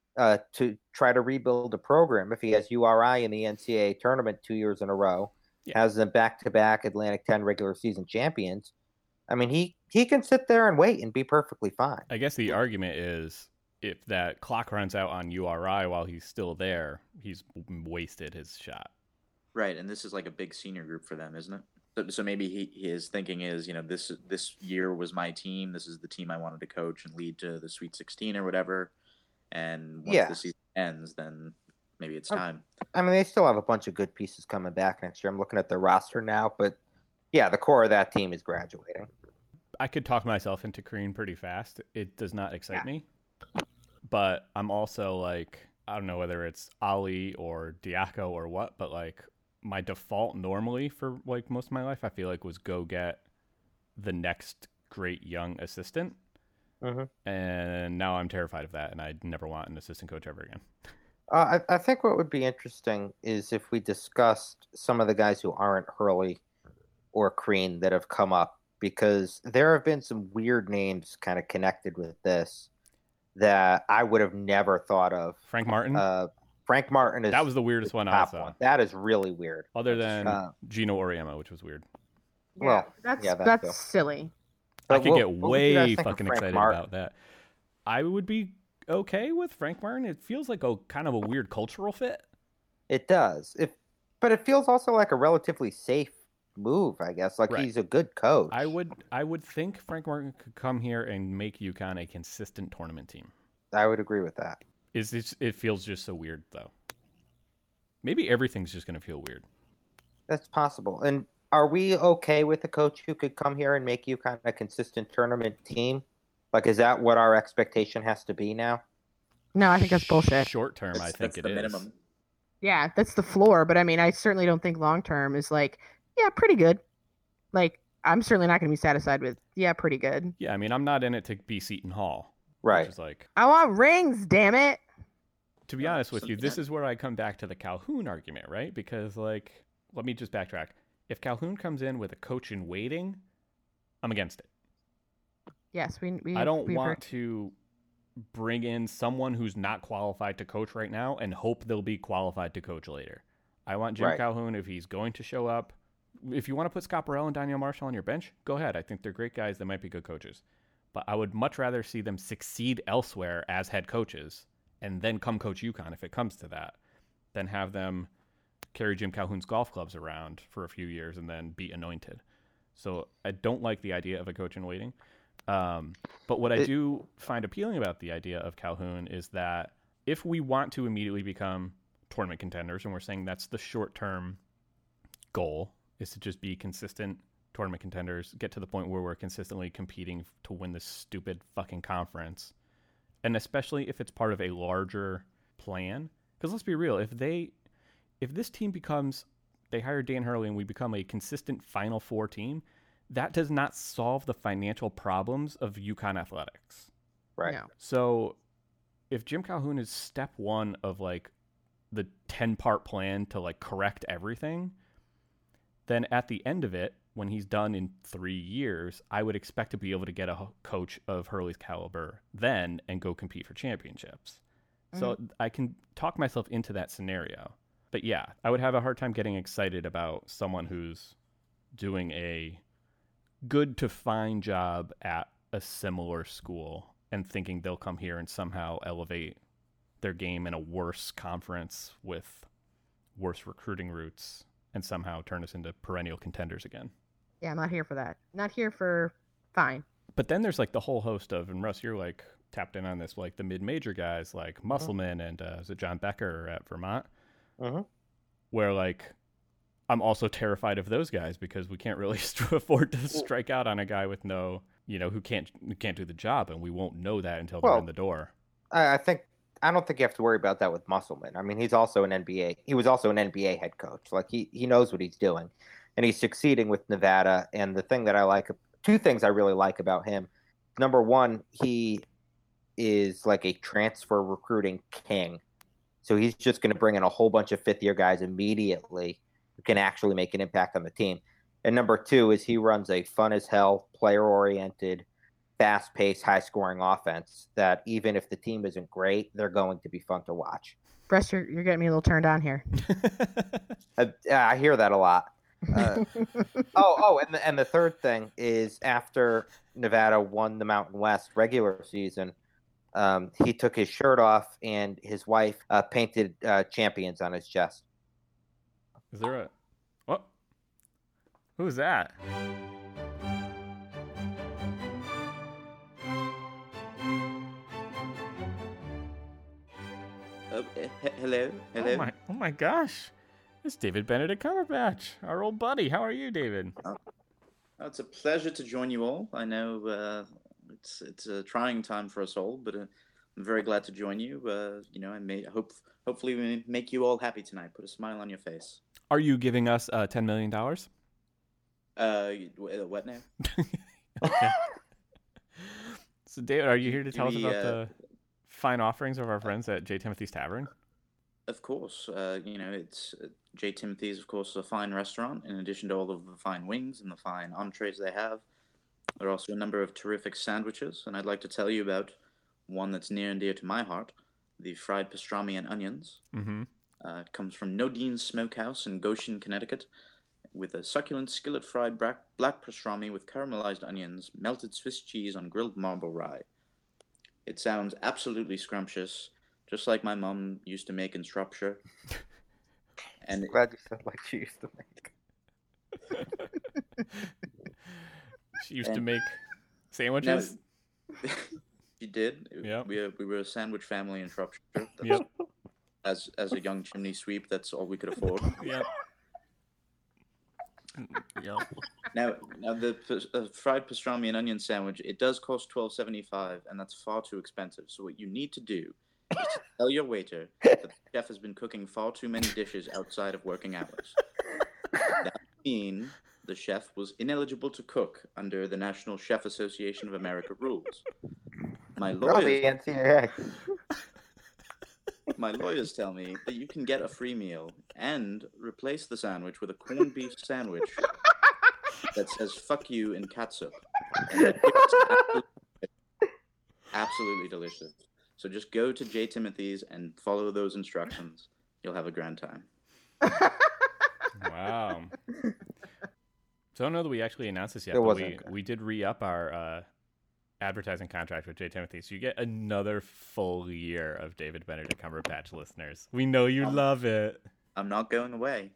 C: to try to rebuild a program if he has URI in the NCAA tournament 2 years in a row, has them back-to-back Atlantic 10 regular season champions? I mean, he can sit there and wait and be perfectly fine.
B: I guess the argument is if that clock runs out on URI while he's still there, he's wasted his shot.
E: Right, and this is like a big senior group for them, isn't it? So maybe his thinking is, this year was my team. This is the team I wanted to coach and lead to the Sweet 16 or whatever. And once the season ends, then maybe it's time.
C: I mean, they still have a bunch of good pieces coming back next year. I'm looking at their roster now, but yeah, the core of that team is graduating.
B: I could talk myself into Crean pretty fast. It does not excite me, but I'm also like, I don't know whether it's Ali or Diaco or what, but like my default normally for like most of my life, I feel like was go get the next great young assistant. Mm-hmm. And now I'm terrified of that, and I'd never want an assistant coach ever again.
C: I think what would be interesting is if we discussed some of the guys who aren't Hurley or Crean that have come up, because there have been some weird names kind of connected with this that I would have never thought of.
B: Frank Martin?
C: Frank Martin is...
B: That was the weirdest one I saw.
C: That is really weird.
B: Other than Gino Auriemma, which was weird.
C: Well,
D: that's silly.
B: I could get way fucking excited about that. I would be okay with Frank Martin. It feels like a kind of a weird cultural fit.
C: It does. But it feels also like a relatively safe move, I guess. Like he's a good coach.
B: I would think Frank Martin could come here and make UConn a consistent tournament team.
C: I would agree with that.
B: It feels just so weird though. Maybe everything's just going to feel weird.
C: That's possible. And are we okay with a coach who could come here and make UConn a consistent tournament team? Like, is that what our expectation has to be now?
D: No, I think that's bullshit.
B: Short term, I think it is.
E: Minimum.
D: Yeah, that's the floor. But I mean, I certainly don't think long term is like, pretty good. Like, I'm certainly not going to be satisfied with, pretty good.
B: Yeah, I mean, I'm not in it to be Seton Hall.
C: Right.
B: Which is like,
D: I want rings, damn it.
B: To be honest with you, this is where I come back to the Calhoun argument, right? Because, like, let me just backtrack. If Calhoun comes in with a coach in waiting, I'm against it.
D: Yes,
B: I don't want to bring in someone who's not qualified to coach right now and hope they'll be qualified to coach later. I want Jim Calhoun, if he's going to show up. If you want to put Scott Burrell and Daniel Marshall on your bench, go ahead. I think they're great guys. They might be good coaches. But I would much rather see them succeed elsewhere as head coaches and then come coach UConn if it comes to that, than have them carry Jim Calhoun's golf clubs around for a few years and then be anointed. So I don't like the idea of a coach in waiting. But what I do find appealing about the idea of Calhoun is that if we want to immediately become tournament contenders, and we're saying that's the short-term goal, is to just be consistent tournament contenders, get to the point where we're consistently competing to win this stupid fucking conference, and especially if it's part of a larger plan. Because let's be real, if this team becomes, they hire Dan Hurley and we become a consistent Final Four team, that does not solve the financial problems of UConn athletics.
C: Right.
D: No.
B: So if Jim Calhoun is step one of like the 10-part plan to like correct everything, then at the end of it, when he's done in 3 years, I would expect to be able to get a coach of Hurley's caliber then and go compete for championships. Mm-hmm. So I can talk myself into that scenario. But yeah, I would have a hard time getting excited about someone who's doing a good to fine job at a similar school and thinking they'll come here and somehow elevate their game in a worse conference with worse recruiting routes and somehow turn us into perennial contenders again.
D: Yeah, I'm not here for that. Not here for fine.
B: But then there's like the whole host of, and Russ, you're like tapped in on this, like the mid-major guys like Musselman and is it John Becker at Vermont?
C: Mm-hmm.
B: where like I'm also terrified of those guys because we can't really afford to strike out on a guy with no, who can't do the job, and we won't know that until they're in the door.
C: I don't think you have to worry about that with Musselman. I mean, he was also an NBA head coach. Like he knows what he's doing, and he's succeeding with Nevada. And the thing that two things I really like about him. Number one, he is like a transfer recruiting king. So he's just going to bring in a whole bunch of fifth-year guys immediately who can actually make an impact on the team. And number two is he runs a fun-as-hell, player-oriented, fast-paced, high-scoring offense that even if the team isn't great, they're going to be fun to watch.
D: Bress, you're getting me a little turned on here.
C: I hear that a lot. And the third thing is after Nevada won the Mountain West regular season, he took his shirt off and his wife painted champions on his chest.
B: Is there what? Who's that?
E: Hello.
B: Oh my gosh. It's David Benedict Cumberbatch, our old buddy. How are you, David?
E: It's a pleasure to join you all. I know it's a trying time for us all, but I'm very glad to join you. Hopefully we make you all happy tonight. Put a smile on your face.
B: Are you giving us $10 million?
E: What now?
B: Okay. So, David, are you here to tell us about the fine offerings of our friends at J. Timothy's Tavern?
E: Of course. It's J. Timothy's, of course, is a fine restaurant. In addition to all of the fine wings and the fine entrees they have, there are also a number of terrific sandwiches, and I'd like to tell you about one that's near and dear to my heart, the fried pastrami and onions.
B: Mm-hmm.
E: It comes from Nodine's Smokehouse in Goshen, Connecticut, with a succulent skillet-fried black pastrami with caramelized onions, melted Swiss cheese on grilled marble rye. It sounds absolutely scrumptious, just like my mom used to make in Shropshire.
C: And glad you said like she used to make.
B: She used to make sandwiches?
E: No, she did.
B: Yeah.
E: We were a sandwich family in Shropshire.
B: Yep.
E: As a young chimney sweep, that's all we could afford.
B: Yep. Yep.
E: Now the fried pastrami and onion sandwich, it does cost $12.75, and that's far too expensive. So what you need to do is to tell your waiter that the chef has been cooking far too many dishes outside of working hours. That would mean the chef was ineligible to cook under the National Chef Association of America rules. My lawyers tell me that you can get a free meal and replace the sandwich with a corned beef sandwich that says "fuck you" in catsup. And it's absolutely delicious. So just go to J. Timothy's and follow those instructions. You'll have a grand time.
B: Wow. So I don't know that we actually announced this yet, but we did re-up our advertising contract with J. Timothy. So you get another full year of David Benedict Cumberbatch, listeners. We know you love it.
E: I'm not going away.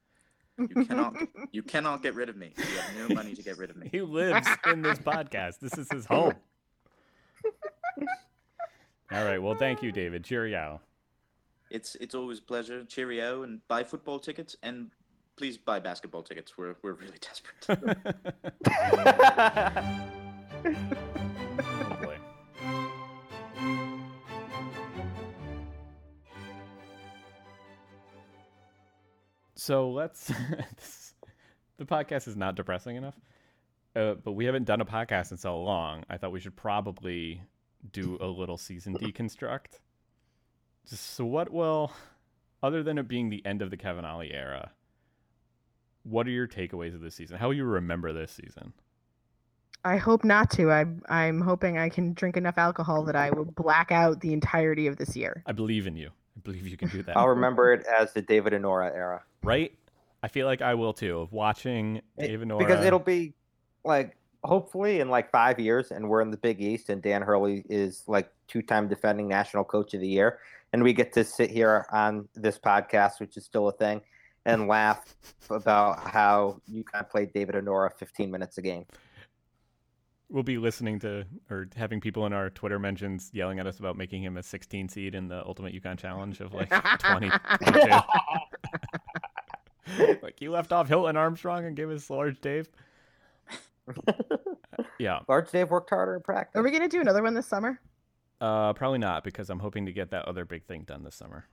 E: You cannot get rid of me. You have no money to get rid of me.
B: He lives in this podcast. This is his home. All right. Well, thank you, David. Cheerio.
E: It's always a pleasure. Cheerio, and buy football tickets, and please buy basketball tickets. We're really desperate.
B: Oh boy. So let's. The podcast is not depressing enough, but we haven't done a podcast in so long. I thought we should probably do a little season deconstruct. So what will, other than it being the end of the Kevin Ollie era, what are your takeaways of this season? How will you remember this season?
D: I hope not to. I'm hoping I can drink enough alcohol that I will black out the entirety of this year.
B: I believe in you. I believe you can do that.
C: I'll remember it as the David and Nora era.
B: Right? I feel like I will too, of watching David and Nora.
C: Because it'll be like, hopefully in like 5 years, and we're in the Big East, and Dan Hurley is like 2-time defending National Coach of the Year. And we get to sit here on this podcast, which is still a thing, and laugh about how UConn played David and Nora 15 minutes a game.
B: We'll be listening to, or having people in our Twitter mentions yelling at us about making him a 16 seed in the Ultimate UConn Challenge of like 2022. Like you left off Hilton Armstrong and gave us Large Dave. Yeah.
C: Large Dave worked harder in practice.
D: Are we gonna do another one this summer?
B: Probably not, because I'm hoping to get that other big thing done this summer.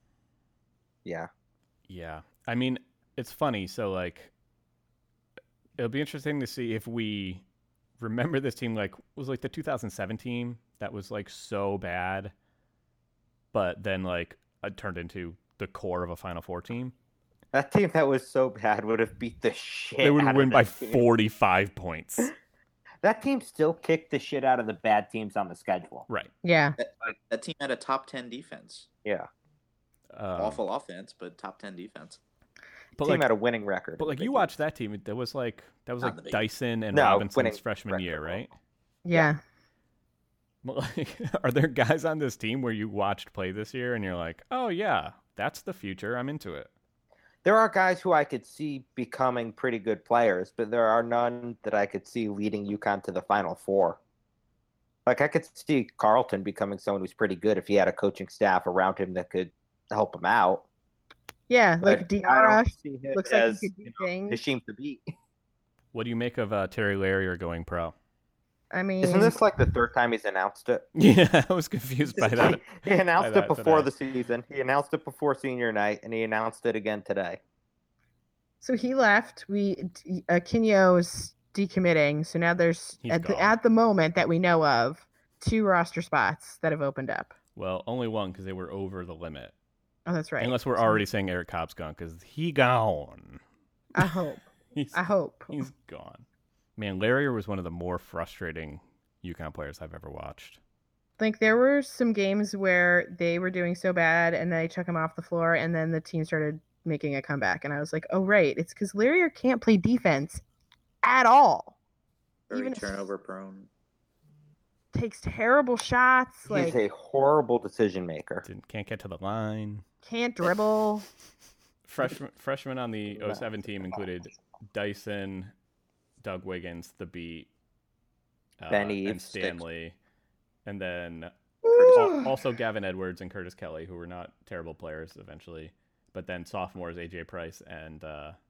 C: Yeah.
B: Yeah. I mean, it's funny. So, like, it'll be interesting to see if we remember this team, like, was like the 2017 that was, like, so bad, but then, like, it turned into the core of a Final Four team.
C: That team that was so bad would have beat the shit.
B: They would
C: out
B: win
C: of
B: by
C: that team.
B: 45 points.
C: That team still kicked the shit out of the bad teams on the schedule.
B: Right.
D: Yeah.
E: That team had a top 10 defense.
C: Yeah.
E: Awful offense, but top 10 defense.
B: But
C: Team
B: like,
C: had a winning record.
B: but like you watched that team, that was like Dyson and
C: No,
B: Robinson's
C: winning
B: freshman
C: record.
B: year, right?
D: Yeah.
B: But like, are there guys on this team where you watched play this year and you're like, oh yeah, that's the future. I'm into it.
C: There are guys who I could see becoming pretty good players, but there are none that I could see leading UConn to the Final Four. Like, I could see Carlton becoming someone who's pretty good if he had a coaching staff around him that could help him out.
D: Yeah. Like
C: But I
D: Diarra
C: don't see him
D: looks like
C: as,
D: he could do things.
C: Hashim Thabit.
B: What do you make of Terry Larrier going pro?
D: I mean,
C: Isn't this like the third time he's announced it?
B: Yeah, I was confused by that.
C: He announced
B: by
C: it
B: that
C: before
B: today.
C: the season. He announced it before senior night, and he announced it again today.
D: so he left. Kinyo's decommitting. So now there's
B: He's
D: at
B: gone.
D: the moment that we know of 2 roster spots that have opened up.
B: Well, only one because they were over the limit.
D: Oh, that's right.
B: Unless we're
D: So
B: already saying Eric Cobb's gone because he gone.
D: I hope.
B: He's
D: I hope.
B: he's gone. Man, Larrier was one of the more frustrating UConn players I've ever watched.
D: Like there were some games where they were doing so bad and they took him off the floor and then the team started making a comeback and I was like, oh right, it's because Larrier can't play defense at all.
E: Very
D: Even if-
E: turnover prone.
D: Takes terrible shots, like
C: He's a horrible decision maker.
B: Can't get to the line.
D: can't dribble.
B: Freshmen on the 07 team included Dyson, Doug Wiggins, The Beat,
C: Ben
B: and
C: Eves,
B: Stanley, and then
D: Ooh.
B: also Gavin Edwards and Curtis Kelly, who were not terrible players eventually, but then sophomores AJ Price and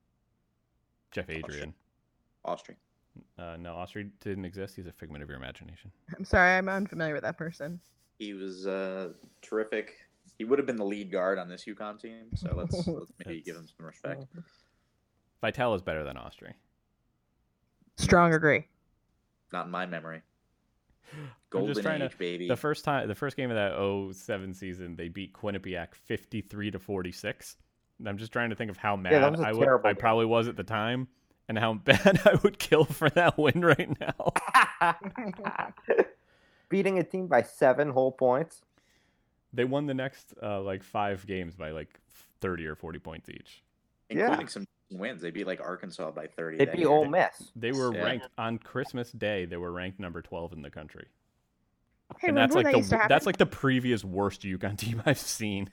B: Jeff Adrian.
E: Austria.
B: No, Austria didn't exist. He's a figment of your imagination.
D: I'm sorry, I'm unfamiliar with that person.
E: He was terrific. He would have been the lead guard on this UConn team, so let's maybe give him some respect.
B: Vitale is better than Austria.
D: Strong agree.
E: Not in my memory.
B: I'm
E: Golden
B: just trying
E: age,
B: to,
E: baby.
B: the first game of that 07 season, they beat Quinnipiac 53-46. And I'm just trying to think of how mad
C: that was a terrible
B: I
C: game.
B: probably was at the time, and how bad I would kill for that win right now.
C: Beating a team by 7 whole points.
B: They won the next 5 games by like 30 or 40 points each.
E: Including some wins. They beat like Arkansas by 30.
C: They
E: that
C: beat
E: year.
C: Ole Miss.
B: They were
E: Yeah.
B: ranked on Christmas Day. They were ranked number 12 in the country,
D: Hey,
B: and
D: remember
B: that's
D: when
B: like
D: that used to happen?
B: that's like the previous worst UConn team I've seen.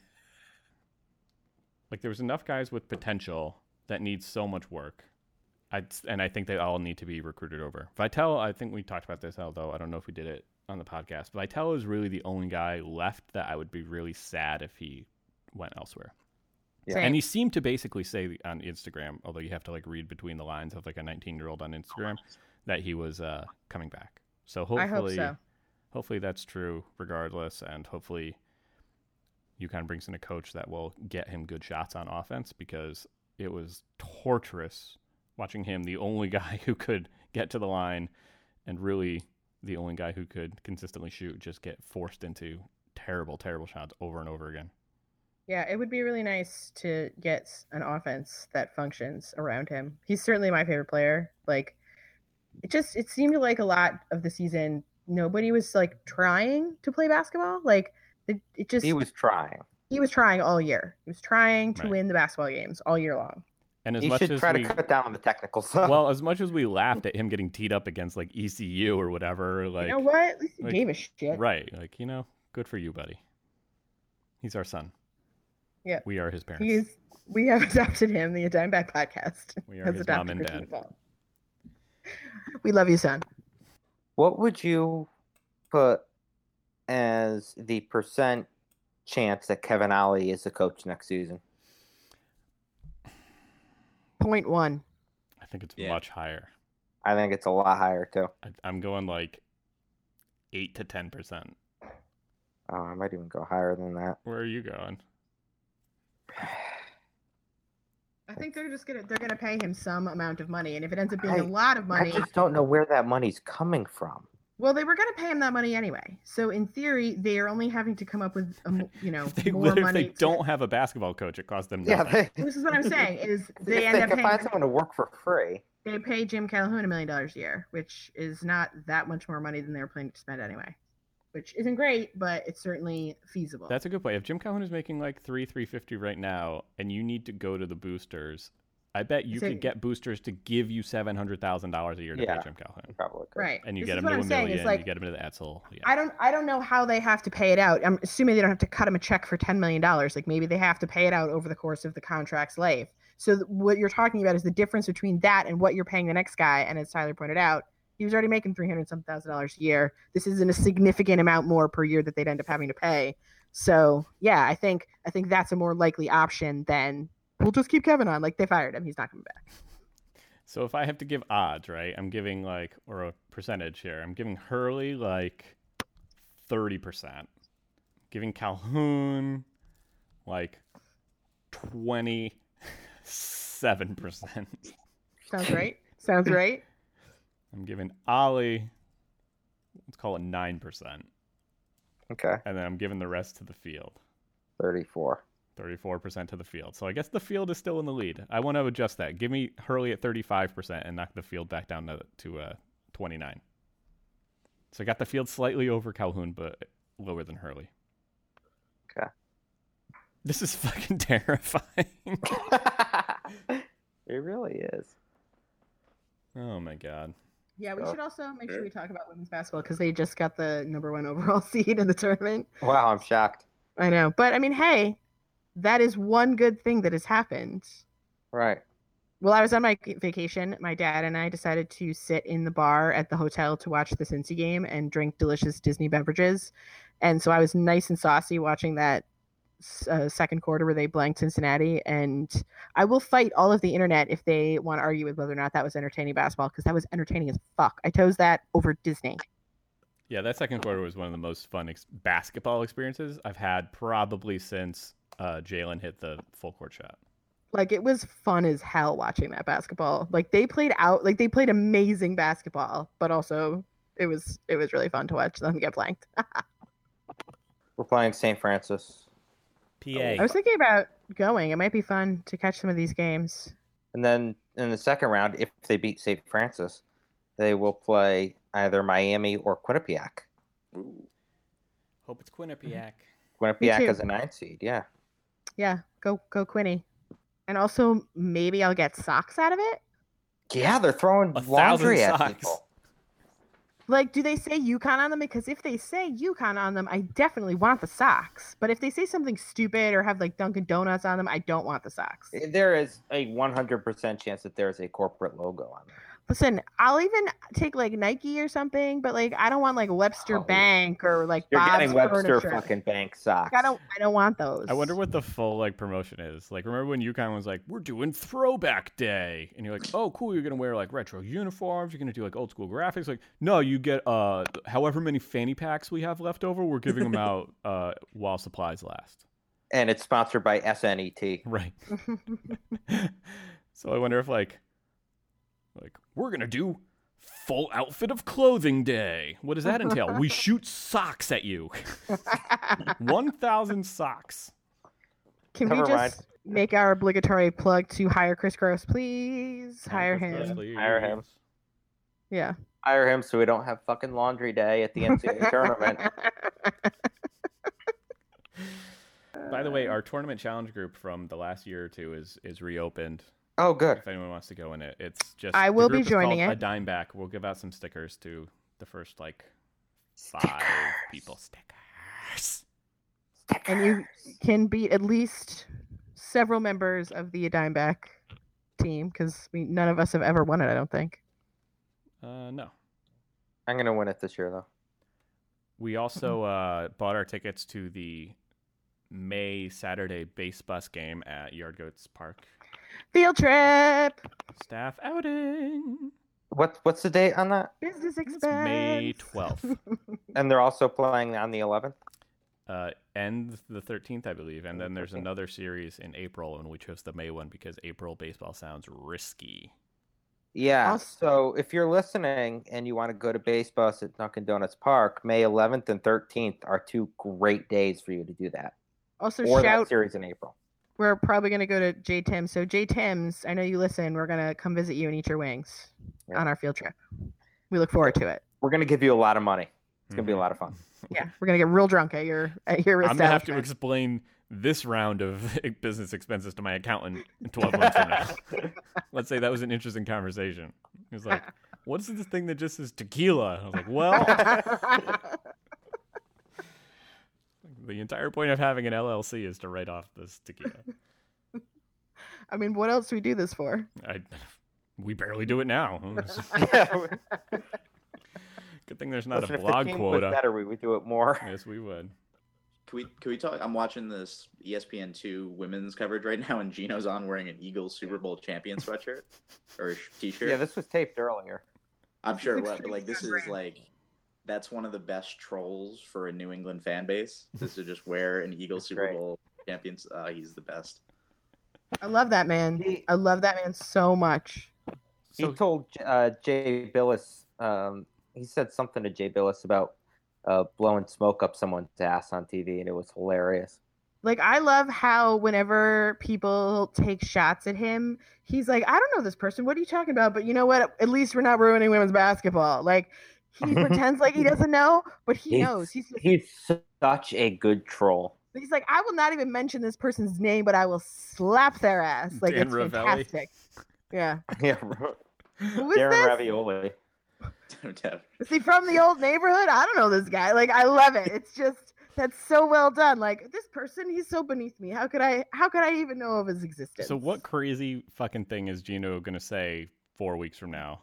B: Like there was enough guys with potential that need so much work. I think they all need to be recruited over. Vitale, I think we talked about this, although I don't know if we did it on the podcast. Vitale is really the only guy left that I would be really sad if he went elsewhere.
C: Yeah.
D: Same.
B: And he seemed to basically say on Instagram, although you have to like read between the lines of like a 19-year-old on Instagram, that he was coming back. So
D: I hope
B: hopefully,
D: so.
B: hopefully that's true regardless, and hopefully UConn brings in a coach that will get him good shots on offense, because it was torturous watching him, the only guy who could get to the line and really the only guy who could consistently shoot, just get forced into terrible, terrible shots over and over again.
D: Yeah, it would be really nice to get an offense that functions around him. He's certainly my favorite player. Like, it seemed like a lot of the season, nobody was like trying to play basketball. Like, it just
C: He was trying.
D: he was trying all year. He was trying to
B: Right.
D: win the basketball games all year long.
B: And as
C: He
B: much
C: should
B: as
C: try
B: we,
C: to cut down on the technical stuff.
B: well, as much as we laughed at him getting teed up against like ECU or whatever, like
D: You know what? At least he
B: like,
D: gave a shit.
B: right, like good for you, buddy. He's our son.
D: Yeah.
B: We are his parents.
D: We have adopted him. The Dimeback podcast
B: We are
D: has
B: his mom
D: adopted
B: and
D: Christian
B: dad.
D: Paul. We love you, son.
C: What would you put as the percent chance that Kevin Ollie is the coach next season?
D: 8.1.
B: I think it's much higher.
C: I think it's a lot higher too.
B: I'm going like 8 to 10%.
C: Oh, I might even go higher than that.
B: Where are you going?
D: I think they're gonna pay him some amount of money, and if it ends up being a lot of money,
C: I just don't know where that money's coming from.
D: Well, they were gonna pay him that money anyway. So in theory, they are only having to come up with more money.
B: If they don't have a basketball coach, it costs them nothing.
D: This is what I'm saying. Is they
C: end up paying find someone to work for free.
D: They pay Jim Calhoun $1 million a year, which is not that much more money than they were planning to spend anyway. Which isn't great, but it's certainly feasible.
B: That's a good point. If Jim Calhoun is making like $350 right now, and you need to go to the boosters, I bet you could get boosters to give you $700,000 a year to pay Jim Calhoun.
C: Probably could.
D: Right.
B: And you get him to $1 million. You get him to the Edsel. Yeah.
D: I don't know how they have to pay it out. I'm assuming they don't have to cut him a check for $10 million. Like maybe they have to pay it out over the course of the contract's life. So what you're talking about is the difference between that and what you're paying the next guy. And as Tyler pointed out, he was already making $300,000 a year. This isn't a significant amount more per year that they'd end up having to pay. So yeah, I think that's a more likely option than we'll just keep Kevin on. Like they fired him, he's not coming back.
B: So if I have to give odds, right? I'm giving or a percentage here. I'm giving Hurley like 30%. Giving Calhoun like 27%.
D: Sounds right. Sounds right.
B: I'm giving Ollie, let's call it 9%.
C: Okay.
B: And then I'm giving the rest to the field.
C: 34%
B: to the field. So I guess the field is still in the lead. I want to adjust that. Give me Hurley at 35% and knock the field back down to 29. So I got the field slightly over Calhoun, but lower than Hurley.
C: Okay.
B: This is fucking terrifying.
C: It really is.
B: Oh my god.
D: Yeah, we should also make sure we talk about women's basketball because they just got the #1 overall seed in the tournament.
C: Wow, I'm shocked.
D: I know. But, I mean, hey, that is one good thing that has happened.
C: Right.
D: While I was on my vacation, my dad and I decided to sit in the bar at the hotel to watch the Cincy game and drink delicious Disney beverages. And so I was nice and saucy watching that second quarter where they blanked Cincinnati, and I will fight all of the internet if they want to argue with whether or not that was entertaining basketball, because that was entertaining as fuck. I chose that over Disney.
B: Yeah, that second quarter was one of the most fun basketball experiences I've had probably since Jalen hit the full court shot.
D: Like, it was fun as hell watching that basketball. Like, they played amazing basketball, but also it was really fun to watch them get blanked.
C: We're playing St. Francis.
B: PA.
D: I was thinking about going. It might be fun to catch some of these games.
C: And then in the second round, if they beat St. Francis, they will play either Miami or Quinnipiac.
E: Ooh.
B: Hope it's Quinnipiac.
C: Quinnipiac is a 9 seed, yeah.
D: Yeah, go Quinny. And also, maybe I'll get socks out of it?
C: Yeah, they're throwing laundry at people.
D: Like, do they say UConn on them? Because if they say UConn on them, I definitely want the socks. But if they say something stupid or have, like, Dunkin' Donuts on them, I don't want the socks.
C: There is a 100% chance that there's a corporate logo on them.
D: Listen, I'll even take, like, Nike or something, but, like, I don't want, like, Webster Bank or, like,
C: You're
D: Bob's
C: getting Webster
D: Furniture.
C: fucking Bank socks.
D: I don't want those.
B: I wonder what the full, like, promotion is. Like, remember when UConn was like, we're doing Throwback Day? And you're like, oh, cool, you're going to wear, like, retro uniforms. You're going to do, like, old school graphics. Like, no, you get however many fanny packs we have left over, we're giving them out while supplies last.
C: And it's sponsored by SNET.
B: Right. So I wonder if, like, we're going to do full outfit of clothing day. What does that entail? We shoot socks at you. 1,000 socks.
D: Can we just make our obligatory plug to hire Chris Gross, please? Hire him.
C: Hire him.
D: Yeah.
C: Hire him so we don't have fucking laundry day at the NCAA tournament.
B: By the way, our tournament challenge group from the last year or two is reopened.
C: Oh, good.
B: If anyone wants to go in it, it's just
D: I will be joining it.
B: A dime back. We'll give out some stickers to the first 5 people. Stickers.
D: And you can beat at least several members of the Dimeback team because none of us have ever won it, I don't think.
B: No.
C: I'm going to win it this year, though.
B: We also bought our tickets to the Saturday base bus game at Yard Goats Park.
D: Field trip.
B: Staff outing.
C: What's the date on that?
D: Business expense.
B: It's May 12th.
C: And they're also playing on the 11th?
B: And the 13th, I believe. And then there's another series in April, and we chose the May one because April baseball sounds risky.
C: Yeah, so if you're listening and you want to go to baseball at Dunkin' Donuts Park, May 11th and 13th are 2 great days for you to do that.
D: Also,
C: or
D: shout
C: that series in April.
D: We're probably going to go to J. Tim. So, J. Tim's, I know you listen. We're going to come visit you and eat your wings on our field trip. We look forward to it.
C: We're going to give you a lot of money. It's going to be a lot of fun.
D: Yeah, we're going to get real drunk at your
B: I'm going to have to
D: establishment.
B: explain this round of business expenses to my accountant 12 months from now. Let's say that was an interesting conversation. He was like, what's this thing that just says tequila? I was like, well, the entire point of having an LLC is to write off this tequila.
D: I mean, what else do we do this for?
B: We barely do it now. Good thing there's not
C: Listen,
B: a blog
C: if the king
B: quota.
C: was better, we would do it more.
B: Yes, we would.
E: Can we talk? I'm watching this ESPN2 women's coverage right now, and Gino's on wearing an Eagles Super Bowl champion sweatshirt or t-shirt.
C: Yeah, this was taped earlier.
E: I'm sure it was, but like this is like that's one of the best trolls for a New England fan base. Is to just wear an Eagles Super Bowl champions. He's the best.
D: I love that man. I love that man so much.
C: He told Jay Billis. He said something to Jay Billis about blowing smoke up someone's ass on TV, and it was hilarious.
D: Like, I love how whenever people take shots at him, he's like, I don't know this person. What are you talking about? But you know what? At least we're not ruining women's basketball. Like, he pretends like he doesn't know, but he knows.
C: He's such a good troll.
D: He's like, I will not even mention this person's name, but I will slap their ass. Like,
B: Dan
D: it's
B: Ravelli.
D: fantastic. Yeah.
C: Yeah.
D: Who is
C: Darren
D: this?
C: Ravioli.
D: Is he from the old neighborhood? I don't know this guy. Like, I love it. It's just, that's so well done. Like, this person, he's so beneath me. How could I even know of his existence?
B: So what crazy fucking thing is Gino going to say 4 weeks from now?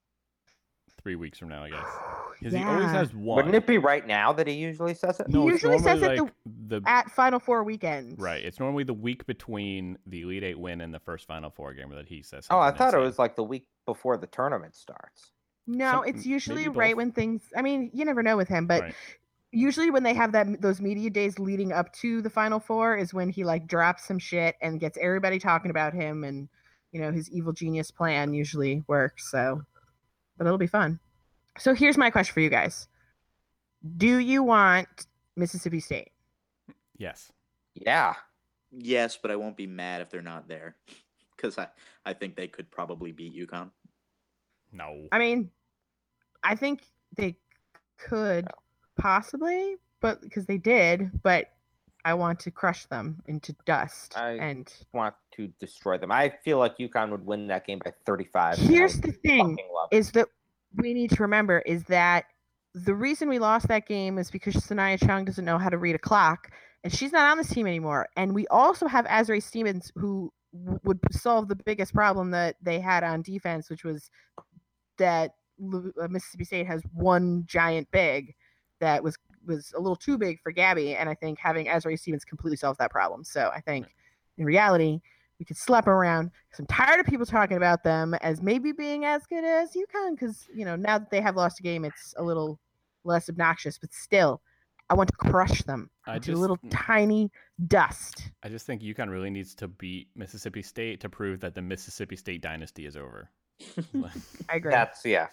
B: 3 weeks from now, I guess. Because he always has one.
C: Wouldn't it be right now that he usually says it?
D: He usually says it
B: like
D: at Final Four weekend.
B: Right. It's normally the week between the Elite Eight win and the first Final Four game that he says.
C: Oh, I thought it was like the week before the tournament starts.
D: No, it's usually right when things. I mean, you never know with him, but usually when they have those media days leading up to the Final Four is when he like drops some shit and gets everybody talking about him, and you know his evil genius plan usually works. So, but it'll be fun. So here's my question for you guys: do you want Mississippi State?
B: Yes.
C: Yeah.
E: Yes, but I won't be mad if they're not there, because I think they could probably beat UConn.
B: No.
D: I mean, I think they could possibly, but because they did, but I want to crush them into dust.
C: I want to destroy them. I feel like UConn would win that game by 35.
D: Here's the thing: is that we need to remember is that the reason we lost that game is because Sanaya Chung doesn't know how to read a clock, and she's not on this team anymore. And we also have Azrae Stevens, who would solve the biggest problem that they had on defense, which was that Mississippi State has one giant big that was a little too big for Gabby, and I think having Azrae Stevens completely solves that problem. So I think in reality we could slap around because I'm tired of people talking about them as maybe being as good as UConn, because you know now that they have lost a game it's a little less obnoxious, but still I want to crush them into a little tiny dust.
B: I just think UConn really needs to beat Mississippi State to prove that the Mississippi State dynasty is over.
D: I agree.
C: Yeah.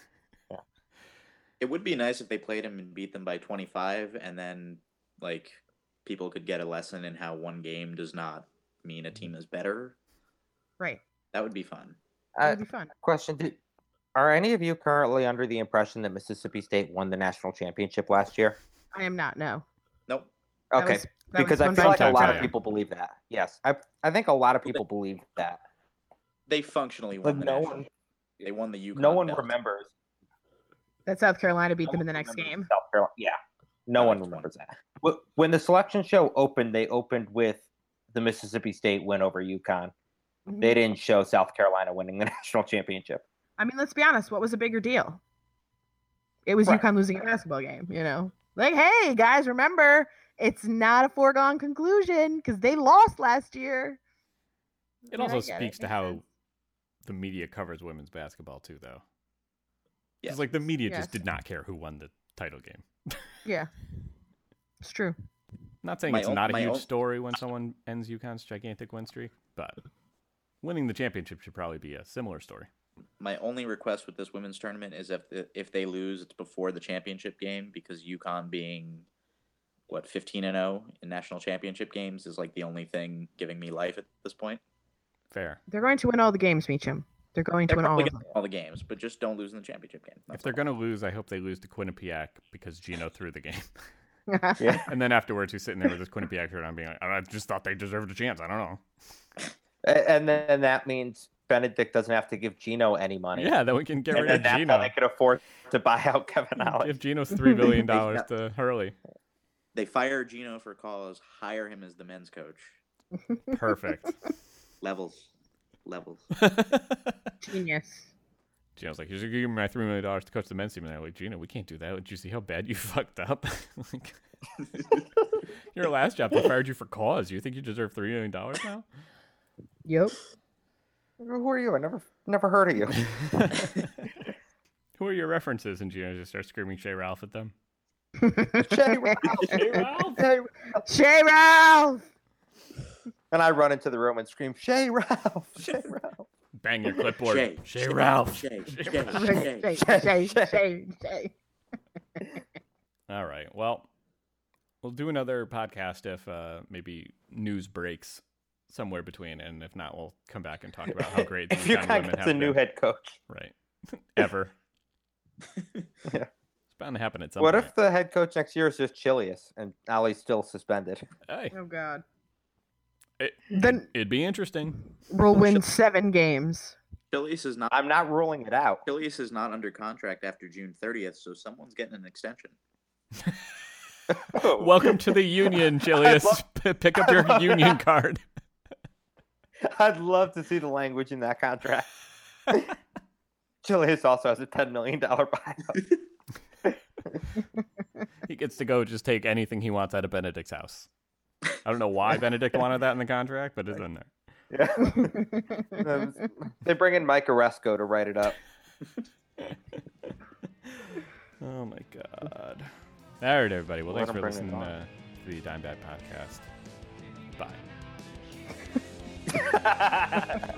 E: It would be nice if they played them and beat them by 25, and then like people could get a lesson in how one game does not mean a team is better.
D: Right.
E: That would be fun.
D: That would be fun.
C: Question: are any of you currently under the impression that Mississippi State won the national championship last year?
D: I am not. No.
E: Nope.
C: Okay, because I feel like a lot of people believe that. Yes, I think a lot of people believe that.
E: They functionally won the national. They won the UConn.
C: No one
E: belt.
C: remembers
D: that South Carolina beat them in the next game.
C: South Carolina, yeah, no one remembers that. When the selection show opened, they opened with the Mississippi State win over UConn. Mm-hmm. They didn't show South Carolina winning the national championship.
D: I mean, let's be honest. What was a bigger deal? It was UConn losing a basketball game. You know, like, hey guys, remember it's not a foregone conclusion because they lost last year.
B: It also speaks to how the media covers women's basketball too, though. Because like the media just did not care who won the title game.
D: Yeah, it's true.
B: Not saying it's not a huge story when someone ends UConn's gigantic win streak, but winning the championship should probably be a similar story.
E: My only request with this women's tournament is if they lose, it's before the championship game, because UConn being 15-0 in national championship games is like the only thing giving me life at this point.
B: Fair.
D: They're going to win all the games, Meacham. They're going to win all
E: the games, but just don't lose in the championship game.
B: If they're going to lose, I hope they lose to Quinnipiac because Gino threw the game.
D: Yeah.
B: And then afterwards, he's sitting there with his Quinnipiac shirt on, being like, I just thought they deserved a chance. I don't know.
C: And then that means Benedict doesn't have to give Gino any money.
B: Yeah, then we can get rid of Gino.
C: That's how they could afford to buy out Kevin Ollie.
B: Give Gino $3 billion to Hurley.
E: They fire Gino for cause, hire him as the men's coach.
B: Perfect.
E: Levels.
D: Genius.
B: Gino's like, you're going to give me my $3 million to coach the men's team. And they're like, Gino, we can't do that. Did you see how bad you fucked up? Like, your last job, they fired you for cause. You think you deserve $3 million now?
D: Yep.
C: Who are you? I never heard of you.
B: Who are your references? And Gino just starts screaming Shay Ralph at them.
C: Shay Ralph.
B: Shay Ralph.
D: Shay Ralph.
C: And I run into the room and scream, Shay Ralph. Shay Ralph.
B: Bang your clipboard.
E: Shay
B: Ralph.
E: Shay.
B: All right. Well, we'll do another podcast if maybe news breaks somewhere between, and if not, we'll come back and talk about how great the UConn women have been.
C: a new head coach.
B: Right. Ever.
C: Yeah.
B: It's bound to happen at some
C: What
B: point.
C: if the head coach next year is just Chilius and Ollie's still suspended?
B: Hey.
D: Oh, God.
B: Then it'd be interesting.
D: We'll win 7 games.
E: Chilius is not.
C: I'm not ruling it out.
E: Chilius is not under contract after June 30th, so someone's getting an extension.
B: Welcome to the union, Chilius. Pick up your union card.
C: I'd love to see the language in that contract. Chilius also has a $10 million buyout.
B: He gets to go just take anything he wants out of Benedict's house. I don't know why Benedict wanted that in the contract, but it's in there.
C: Yeah. They bring in Mike Oresco to write it up.
B: Oh, my God. All right, everybody. Well, thanks for listening to the Dime Bag Podcast. Bye.